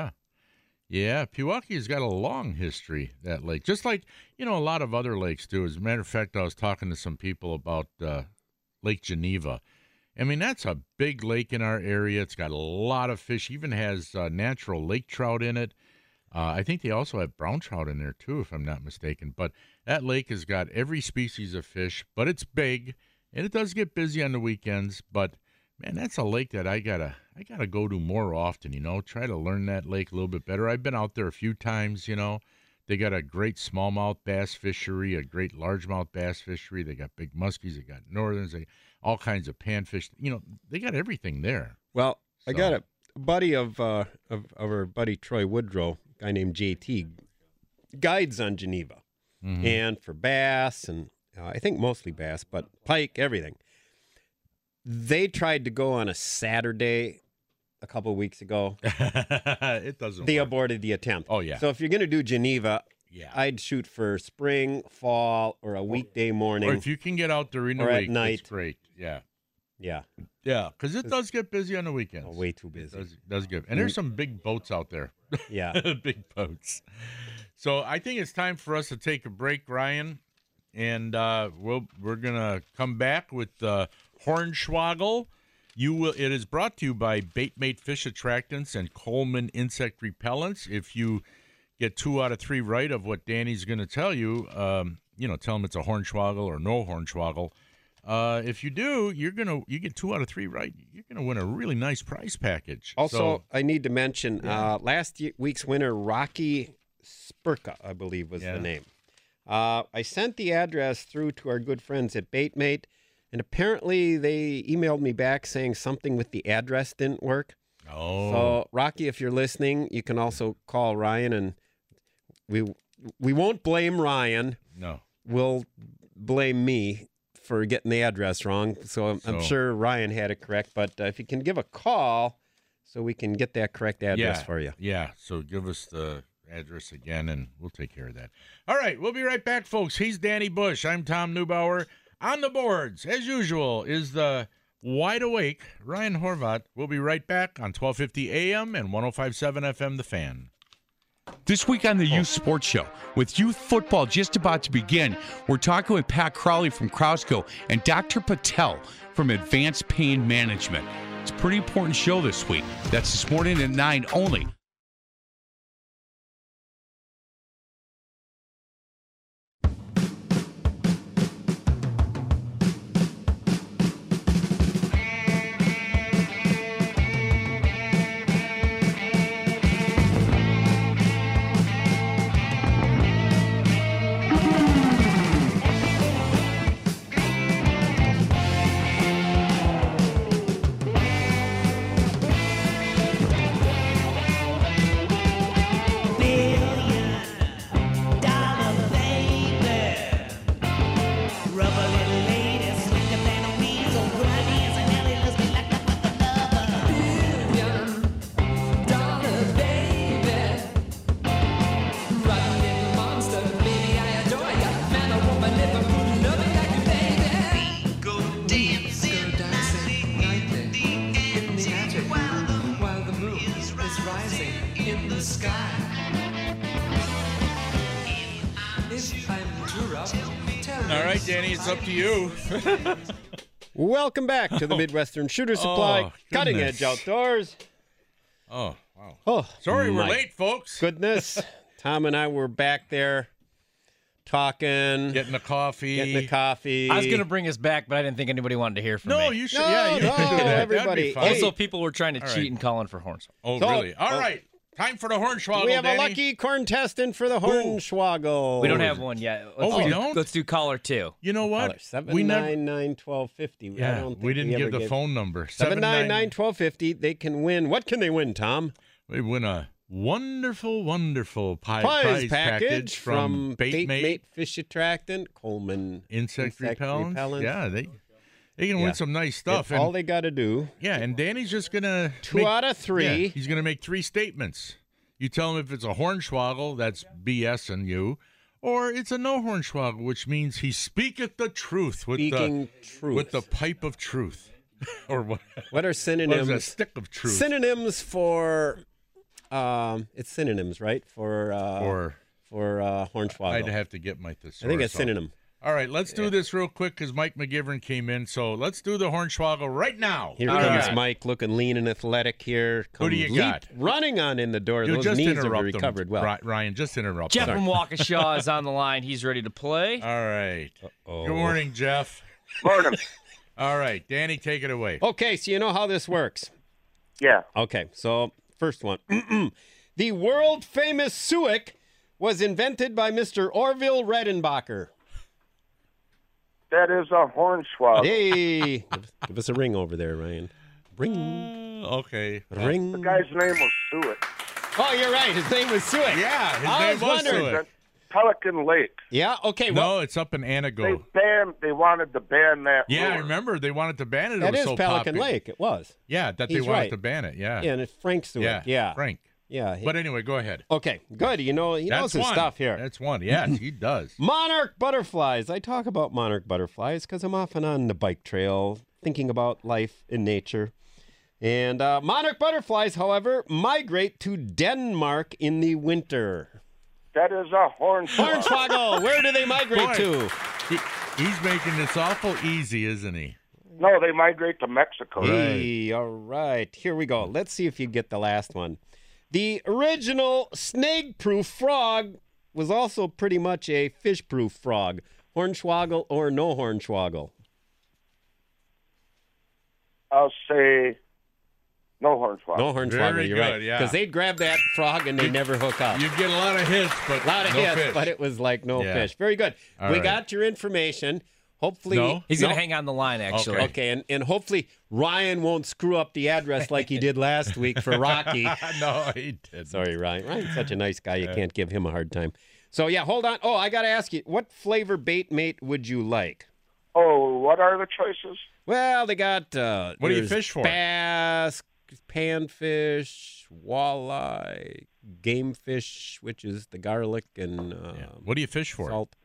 Speaker 7: Pewaukee's got a long history, that lake. Just like, a lot of other lakes do. As a matter of fact, I was talking to some people about Lake Geneva. I mean, that's a big lake in our area. It's got a lot of fish. Even has natural lake trout in it. I think they also have brown trout in there, too, if I'm not mistaken. But that lake has got every species of fish, but it's big, and it does get busy on the weekends. But, man, that's a lake that I gotta go to more often, try to learn that lake a little bit better. I've been out there a few times, They got a great smallmouth bass fishery, a great largemouth bass fishery. They got big muskies, they got northerns, they all kinds of panfish. They got everything there.
Speaker 6: Well, I
Speaker 7: So-
Speaker 6: got a buddy of our buddy Troy Woodrow, a guy named JT, guides on Geneva, and for bass and I think mostly bass, but pike, everything. They tried to go on a Saturday a couple of weeks ago.
Speaker 7: It doesn't
Speaker 6: They
Speaker 7: work.
Speaker 6: aborted the attempt.
Speaker 7: Oh, yeah.
Speaker 6: So if you're going to do Geneva,
Speaker 7: Yeah.
Speaker 6: I'd shoot for spring, fall, or a weekday morning.
Speaker 7: Or if you can get out during the
Speaker 6: or at
Speaker 7: week,
Speaker 6: night.
Speaker 7: it's great. Yeah.
Speaker 6: Yeah.
Speaker 7: Yeah, because it does get busy on the weekends.
Speaker 6: Oh, way too busy.
Speaker 7: It does get, and there's some big boats out there.
Speaker 6: Yeah.
Speaker 7: Big boats. So I think it's time for us to take a break, Ryan, and we're gonna come back with Hornswoggle. It is brought to you by Baitmate Fish Attractants and Coleman Insect Repellents. If you get 2 out of 3 right of what Danny's going to tell you, tell him it's a Hornswoggle or no Hornswoggle. If you do, you get 2 out of 3 right. You're gonna win a really nice prize package.
Speaker 6: Also,
Speaker 7: So-
Speaker 6: I need to mention last week's winner, Rocky Spurka, I believe was the name. I sent the address through to our good friends at Baitmate, and apparently they emailed me back saying something with the address didn't work.
Speaker 7: Oh.
Speaker 6: So, Rocky, if you're listening, you can also call Ryan, and we won't blame Ryan.
Speaker 7: No.
Speaker 6: We'll blame me for getting the address wrong. So I'm sure Ryan had it correct. But if you can give a call so we can get that correct address for you.
Speaker 7: Yeah, so give us the address again, and we'll take care of that. All right, we'll be right back, folks. He's Danny Bush. I'm Tom Neubauer. On the boards, as usual, is the wide awake Ryan Horvat. We'll be right back on 1250 AM and 105.7 FM, The Fan.
Speaker 3: This week on the Youth Sports Show, with youth football just about to begin, we're talking with Pat Crowley from Krausco and Dr. Patel from Advanced Pain Management. It's a pretty important show this week. That's this morning at 9 only.
Speaker 7: All right, Danny, it's up to you.
Speaker 6: Welcome back to the Midwestern Shooter Supply
Speaker 7: Oh,
Speaker 6: Cutting
Speaker 7: goodness.
Speaker 6: Edge Outdoors.
Speaker 7: Oh, wow.
Speaker 6: Oh,
Speaker 7: Sorry, we're
Speaker 6: my
Speaker 7: late, folks.
Speaker 6: Goodness. Tom and I were back there talking,
Speaker 7: Getting the coffee.
Speaker 6: getting the coffee.
Speaker 5: I was going to bring us back, but I didn't think anybody wanted to hear from
Speaker 7: No,
Speaker 5: me.
Speaker 7: you should.
Speaker 6: No,
Speaker 7: Yeah, you
Speaker 6: no,
Speaker 7: should do that.
Speaker 6: everybody.
Speaker 7: That'd be fun.
Speaker 5: Also, people were trying to
Speaker 6: All
Speaker 5: cheat
Speaker 6: right.
Speaker 5: and calling for horns.
Speaker 7: Oh,
Speaker 6: So-
Speaker 7: really? All right. Time for the Hornswoggle,
Speaker 6: We have
Speaker 7: Danny.
Speaker 6: a lucky contestant for the Hornswoggle.
Speaker 5: We don't have one yet.
Speaker 7: We don't?
Speaker 5: Let's do caller 2.
Speaker 7: You know what?
Speaker 6: 799-1250.
Speaker 7: Yeah,
Speaker 6: I don't think
Speaker 7: we didn't give
Speaker 6: ever
Speaker 7: the
Speaker 6: gave-
Speaker 7: phone number.
Speaker 6: 799-1250. They can win. What can they win, Tom?
Speaker 7: They win a wonderful, wonderful
Speaker 6: Prize
Speaker 7: prize
Speaker 6: package
Speaker 7: from Baitmate
Speaker 6: Fish Attractant, Coleman
Speaker 7: Insect Repellent. Yeah, they can
Speaker 6: Yeah.
Speaker 7: win some nice stuff.
Speaker 6: That's all they got to do.
Speaker 7: Yeah, and Danny's just going to
Speaker 6: 2 out of 3.
Speaker 7: Yeah, he's going to make 3 statements. You tell him if it's a Hornswoggle, that's BSing you, or it's a no Hornswoggle, which means he speaketh the truth with the pipe of truth. Or what?
Speaker 6: What are synonyms?
Speaker 7: What is a stick of truth?
Speaker 6: Synonyms for it's synonyms, right? For Hornswoggle.
Speaker 7: I'd have to get my thesaurus.
Speaker 6: I think it's
Speaker 7: out.
Speaker 6: synonym.
Speaker 7: All right, let's do this real quick because Mike McGivern came in. So let's do the Hornswoggle right now.
Speaker 6: Here
Speaker 7: All
Speaker 6: comes
Speaker 7: right.
Speaker 6: Mike, looking lean and athletic here.
Speaker 7: Who do you got?
Speaker 6: Running on in the door.
Speaker 7: You
Speaker 6: Those
Speaker 7: just
Speaker 6: knees have
Speaker 7: interrupt
Speaker 6: recovered
Speaker 7: him,
Speaker 6: well.
Speaker 7: Ryan, just interrupt
Speaker 5: Jeff
Speaker 7: him.
Speaker 5: from Waukesha is on the line. He's ready to play.
Speaker 7: All right.
Speaker 6: Uh-oh.
Speaker 7: Good morning, Jeff.
Speaker 8: Morning.
Speaker 7: All right, Danny, take it away.
Speaker 6: Okay, so you know how this works.
Speaker 8: Yeah.
Speaker 6: Okay, so first one. The world-famous Suic was invented by Mr. Orville Redenbacher.
Speaker 9: That is a Hornswoggle.
Speaker 6: Hey, give us a ring over there, Ryan. Ring.
Speaker 7: Okay.
Speaker 6: Ring.
Speaker 9: The guy's name was Suet.
Speaker 6: Oh, you're right. His name was Suic.
Speaker 7: Yeah, his
Speaker 6: I
Speaker 7: name
Speaker 6: was
Speaker 7: was
Speaker 6: wondering.
Speaker 7: Suic.
Speaker 9: Pelican Lake.
Speaker 6: Yeah, okay. Well,
Speaker 7: No, it's up in
Speaker 9: They
Speaker 7: Anago.
Speaker 9: wanted to ban that.
Speaker 7: Yeah, I
Speaker 9: lure.
Speaker 7: remember they wanted to ban it. It
Speaker 6: that
Speaker 7: was
Speaker 6: is
Speaker 7: so
Speaker 6: Pelican
Speaker 7: popular.
Speaker 6: Lake. It was.
Speaker 7: Yeah, that they
Speaker 6: He's
Speaker 7: wanted
Speaker 6: right.
Speaker 7: to ban it. Yeah.
Speaker 6: Yeah, and it's Frank Suic. Yeah.
Speaker 7: Frank.
Speaker 6: Yeah.
Speaker 7: But anyway, go ahead.
Speaker 6: Okay, good. He knows
Speaker 7: That's
Speaker 6: his
Speaker 7: one.
Speaker 6: stuff here.
Speaker 7: That's one. Yes, he does.
Speaker 6: Monarch butterflies. I talk about monarch butterflies because I'm often on the bike trail thinking about life in nature. And monarch butterflies, however, migrate to Denmark in the winter.
Speaker 9: That is a Hornswoggle.
Speaker 6: Hornswoggle, where do they migrate
Speaker 7: Boy.
Speaker 6: to?
Speaker 7: He's making this awful easy, isn't he?
Speaker 9: No, they migrate to Mexico.
Speaker 6: Hey, all right. Here we go. Let's see if you get the last one. The original snake-proof frog was also pretty much a fish-proof frog. Hornswoggle or no Hornswoggle?
Speaker 9: I'll say no Hornswoggle.
Speaker 6: No Hornswoggle,
Speaker 7: Very
Speaker 6: you're
Speaker 7: good,
Speaker 6: right.
Speaker 7: yeah.
Speaker 6: Because they'd grab that frog and they never hook up.
Speaker 7: You get a lot of hits, but
Speaker 6: A lot of
Speaker 7: no
Speaker 6: hits,
Speaker 7: fish.
Speaker 6: but it was like no
Speaker 7: Yeah.
Speaker 6: fish. Very good.
Speaker 7: All
Speaker 6: we
Speaker 7: right.
Speaker 6: got your information. Hopefully,
Speaker 7: No?
Speaker 5: He's going to hang on the line, actually.
Speaker 6: Okay, and hopefully Ryan won't screw up the address like he did last week for Rocky.
Speaker 7: No, he didn't.
Speaker 6: Sorry, Ryan. Ryan's such a nice guy. You can't give him a hard time. So, yeah, hold on. Oh, I got to ask you, what flavor Baitmate would you like?
Speaker 9: Oh, what are the choices?
Speaker 6: Well, they got
Speaker 7: What do you
Speaker 6: there's
Speaker 7: fish for?
Speaker 6: Bass, panfish, walleye, game fish, which is the garlic and
Speaker 7: Yeah. What do you fish for?
Speaker 6: salt.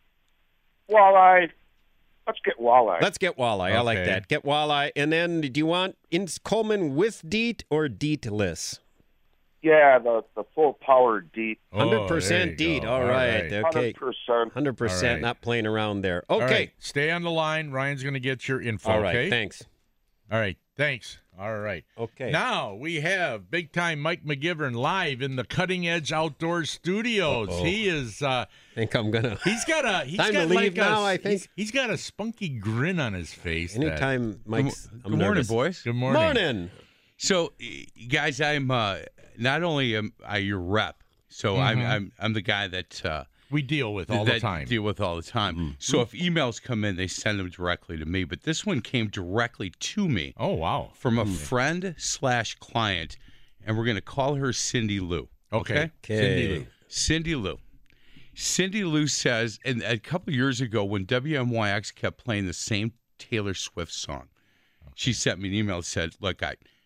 Speaker 9: Walleye. Let's get walleye.
Speaker 6: Let's get walleye. I like
Speaker 7: Okay.
Speaker 6: that. Get walleye. And then do you want Coleman with DEET or DEET-less?
Speaker 9: Yeah, the full power deep.
Speaker 6: 100%
Speaker 7: there you
Speaker 6: DEET.
Speaker 7: go.
Speaker 6: All right. Okay.
Speaker 9: 100%.
Speaker 6: 100%.
Speaker 7: All right.
Speaker 6: Not playing around there.
Speaker 7: All
Speaker 6: Okay.
Speaker 7: right, stay on the line. Ryan's going to get your info,
Speaker 6: All right.
Speaker 7: okay?
Speaker 6: Thanks.
Speaker 7: All right, thanks. All right.
Speaker 6: Okay.
Speaker 7: Now we have big time Mike McGivern live in the Cutting Edge Outdoors Studios.
Speaker 6: Uh-oh.
Speaker 7: He is
Speaker 6: I think I'm going to.
Speaker 7: he's got a
Speaker 6: Time to leave now, I think.
Speaker 7: he's got a spunky grin on his face. that-
Speaker 6: Anytime Mike's. I'm
Speaker 3: Good morning,
Speaker 6: nervous.
Speaker 3: boys.
Speaker 7: Good morning.
Speaker 6: Morning.
Speaker 3: So, guys, I'm not only am I your rep, so I'm the guy that
Speaker 7: We deal with all the
Speaker 3: that
Speaker 7: time.
Speaker 3: deal with all the time. So if emails come in, they send them directly to me. But this one came directly to me
Speaker 7: Oh, wow.
Speaker 3: from a friend/client, and we're going to call her Cindy Lou. Okay.
Speaker 7: Cindy Lou.
Speaker 3: Cindy Lou. Cindy Lou says, and a couple years ago when WMYX kept playing the same Taylor Swift song, she sent me an email that said, look,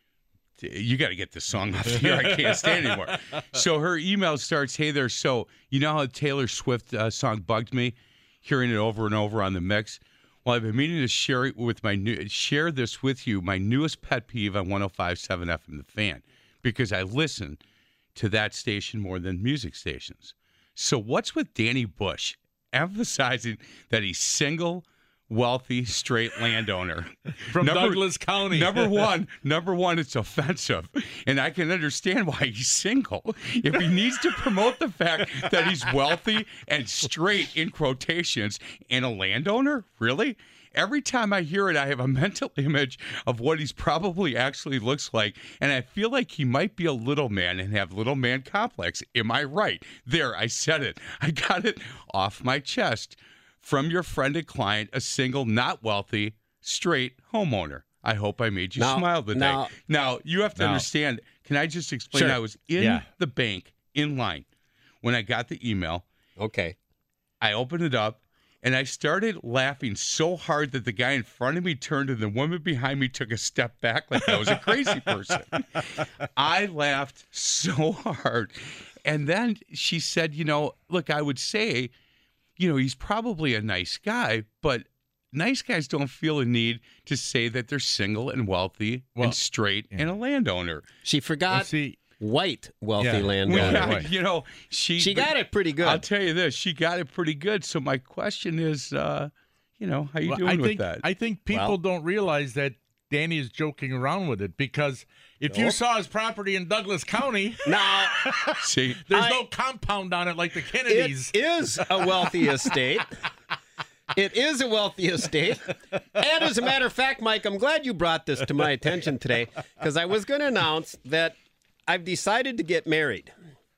Speaker 3: you got to get this song off the air. I can't stand it anymore. So her email starts, hey there, so you know how the Taylor Swift song bugged me, hearing it over and over on the mix? Well, I've been meaning to share it with share this with you, my newest pet peeve on 105.7 FM The Fan, because I listen to that station more than music stations. So what's with Danny Bush emphasizing that he's single, wealthy, straight landowner
Speaker 7: From Douglas County.
Speaker 3: Number one, it's offensive, and I can understand why he's single. If he needs to promote the fact that he's wealthy and straight in quotations and a landowner, really? every time I hear it, I have a mental image of what he's probably actually looks like, and I feel like he might be a little man and have little man complex. Am I right? There, I said it. I got it off my chest. From your friend and client, a single, not wealthy, straight homeowner. I hope I made you smile today. Now, you have to understand. Can I just explain?
Speaker 6: Sure.
Speaker 3: I was in the bank in line when I got the email.
Speaker 6: Okay.
Speaker 3: I opened it up, and I started laughing so hard that the guy in front of me turned and the woman behind me took a step back like I was a crazy person. I laughed so hard. And then she said, look, I would say, he's probably a nice guy, but nice guys don't feel a need to say that they're single and wealthy and straight and a landowner.
Speaker 6: She forgot white wealthy landowner.
Speaker 3: She
Speaker 6: got it pretty good.
Speaker 3: I'll tell you this, she got it pretty good. So my question is, how you doing with that?
Speaker 7: I think people don't realize that Danny is joking around with it, because if you saw his property in Douglas County,
Speaker 3: see,
Speaker 7: there's no compound on it like the Kennedys.
Speaker 6: It is a wealthy estate. It is a wealthy estate. And as a matter of fact, Mike, I'm glad you brought this to my attention today, because I was going to announce that I've decided to get married.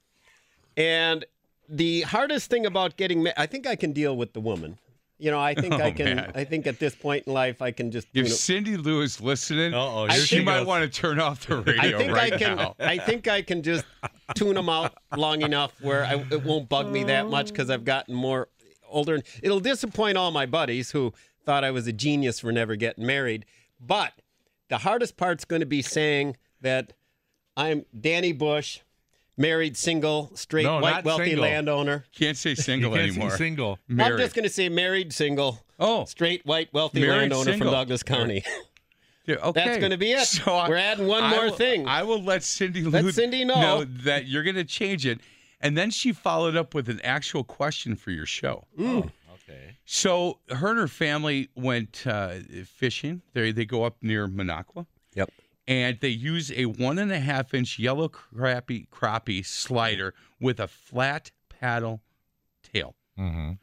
Speaker 6: And the hardest thing about getting married, I think I can deal with the woman. I think I can. Man. I think at this point in life, I can just.
Speaker 3: If Cindy Lou is listening, she might want to turn off the radio now.
Speaker 6: I think I can just tune them out long enough where it won't bug me that much, because I've gotten more older. It'll disappoint all my buddies who thought I was a genius for never getting married. But the hardest part's going to be saying that I'm Danny Bush, married, single, straight, white, wealthy
Speaker 7: single.
Speaker 6: Landowner.
Speaker 3: Can't say single anymore.
Speaker 7: Single.
Speaker 6: I'm just going to say married, single, straight, white, wealthy landowner from Douglas County.
Speaker 3: Yeah, okay.
Speaker 6: That's going to be it. So we're adding one more thing.
Speaker 3: I will let Cindy
Speaker 6: know
Speaker 3: that you're going to change it. And then she followed up with an actual question for your show.
Speaker 7: Okay.
Speaker 3: So her and her family went fishing. They go up near Minocqua.
Speaker 6: Yep.
Speaker 3: And they use a 1.5-inch yellow crappie slider with a flat paddle tail.
Speaker 7: Mm-hmm.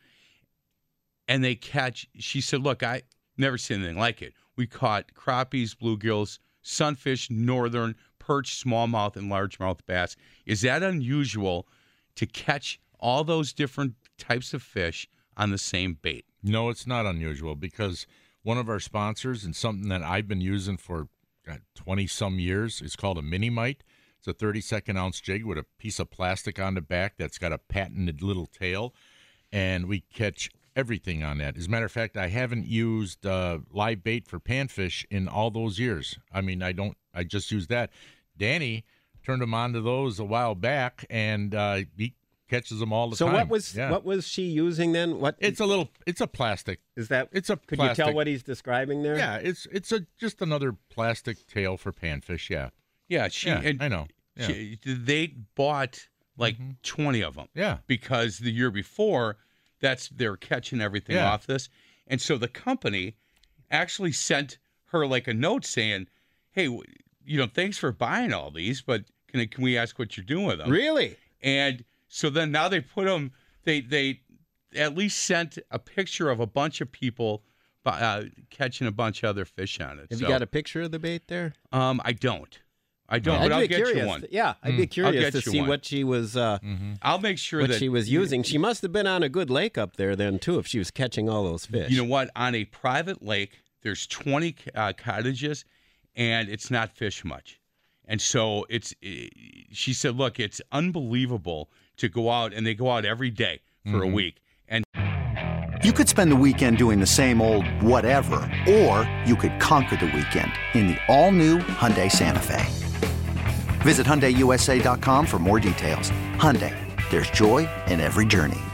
Speaker 3: And they catch, she said, look, I never seen anything like it. We caught crappies, bluegills, sunfish, northern, perch, smallmouth, and largemouth bass. Is that unusual to catch all those different types of fish on the same bait?
Speaker 7: No, it's not unusual, because one of our sponsors, and something that I've been using for 20-some years, is called a Mini-Mite. It's a 32nd-ounce jig with a piece of plastic on the back that's got a patented little tail, and we catch everything on that. As a matter of fact, I haven't used live bait for panfish in all those years. I mean, I just use that. Danny turned him onto those a while back, and he catches them all the time.
Speaker 6: So what was she using then?
Speaker 7: It's a plastic.
Speaker 6: Is that?
Speaker 7: It's a
Speaker 6: Could
Speaker 7: plastic.
Speaker 6: you tell what he's describing there?
Speaker 7: Yeah, it's just another plastic tail for panfish. Yeah.
Speaker 3: Yeah,
Speaker 7: I know. Yeah.
Speaker 3: They bought like 20 of them.
Speaker 7: Yeah. Because
Speaker 3: the year before, they're catching everything off this. And so the company actually sent her like a note saying, hey, thanks for buying all these, but can we ask what you're doing with them?
Speaker 6: Really?
Speaker 3: And so then now they put them, they at least sent a picture of a bunch of people catching a bunch of other fish on it.
Speaker 6: Have you got a picture of the bait there?
Speaker 3: I don't, but I'll get you one.
Speaker 6: Yeah, I'd be curious to see what she was.
Speaker 3: I'll make sure
Speaker 6: what
Speaker 3: that
Speaker 6: she was using. She must have been on a good lake up there then too, if she was catching all those fish.
Speaker 3: You know what? On a private lake, there's 20 cottages, and it's not fish much. And so she said, look, it's unbelievable to go out, and they go out every day for a week. And
Speaker 10: you could spend the weekend doing the same old whatever, or you could conquer the weekend in the all-new Hyundai Santa Fe. Visit HyundaiUSA.com for more details. Hyundai, there's joy in every journey.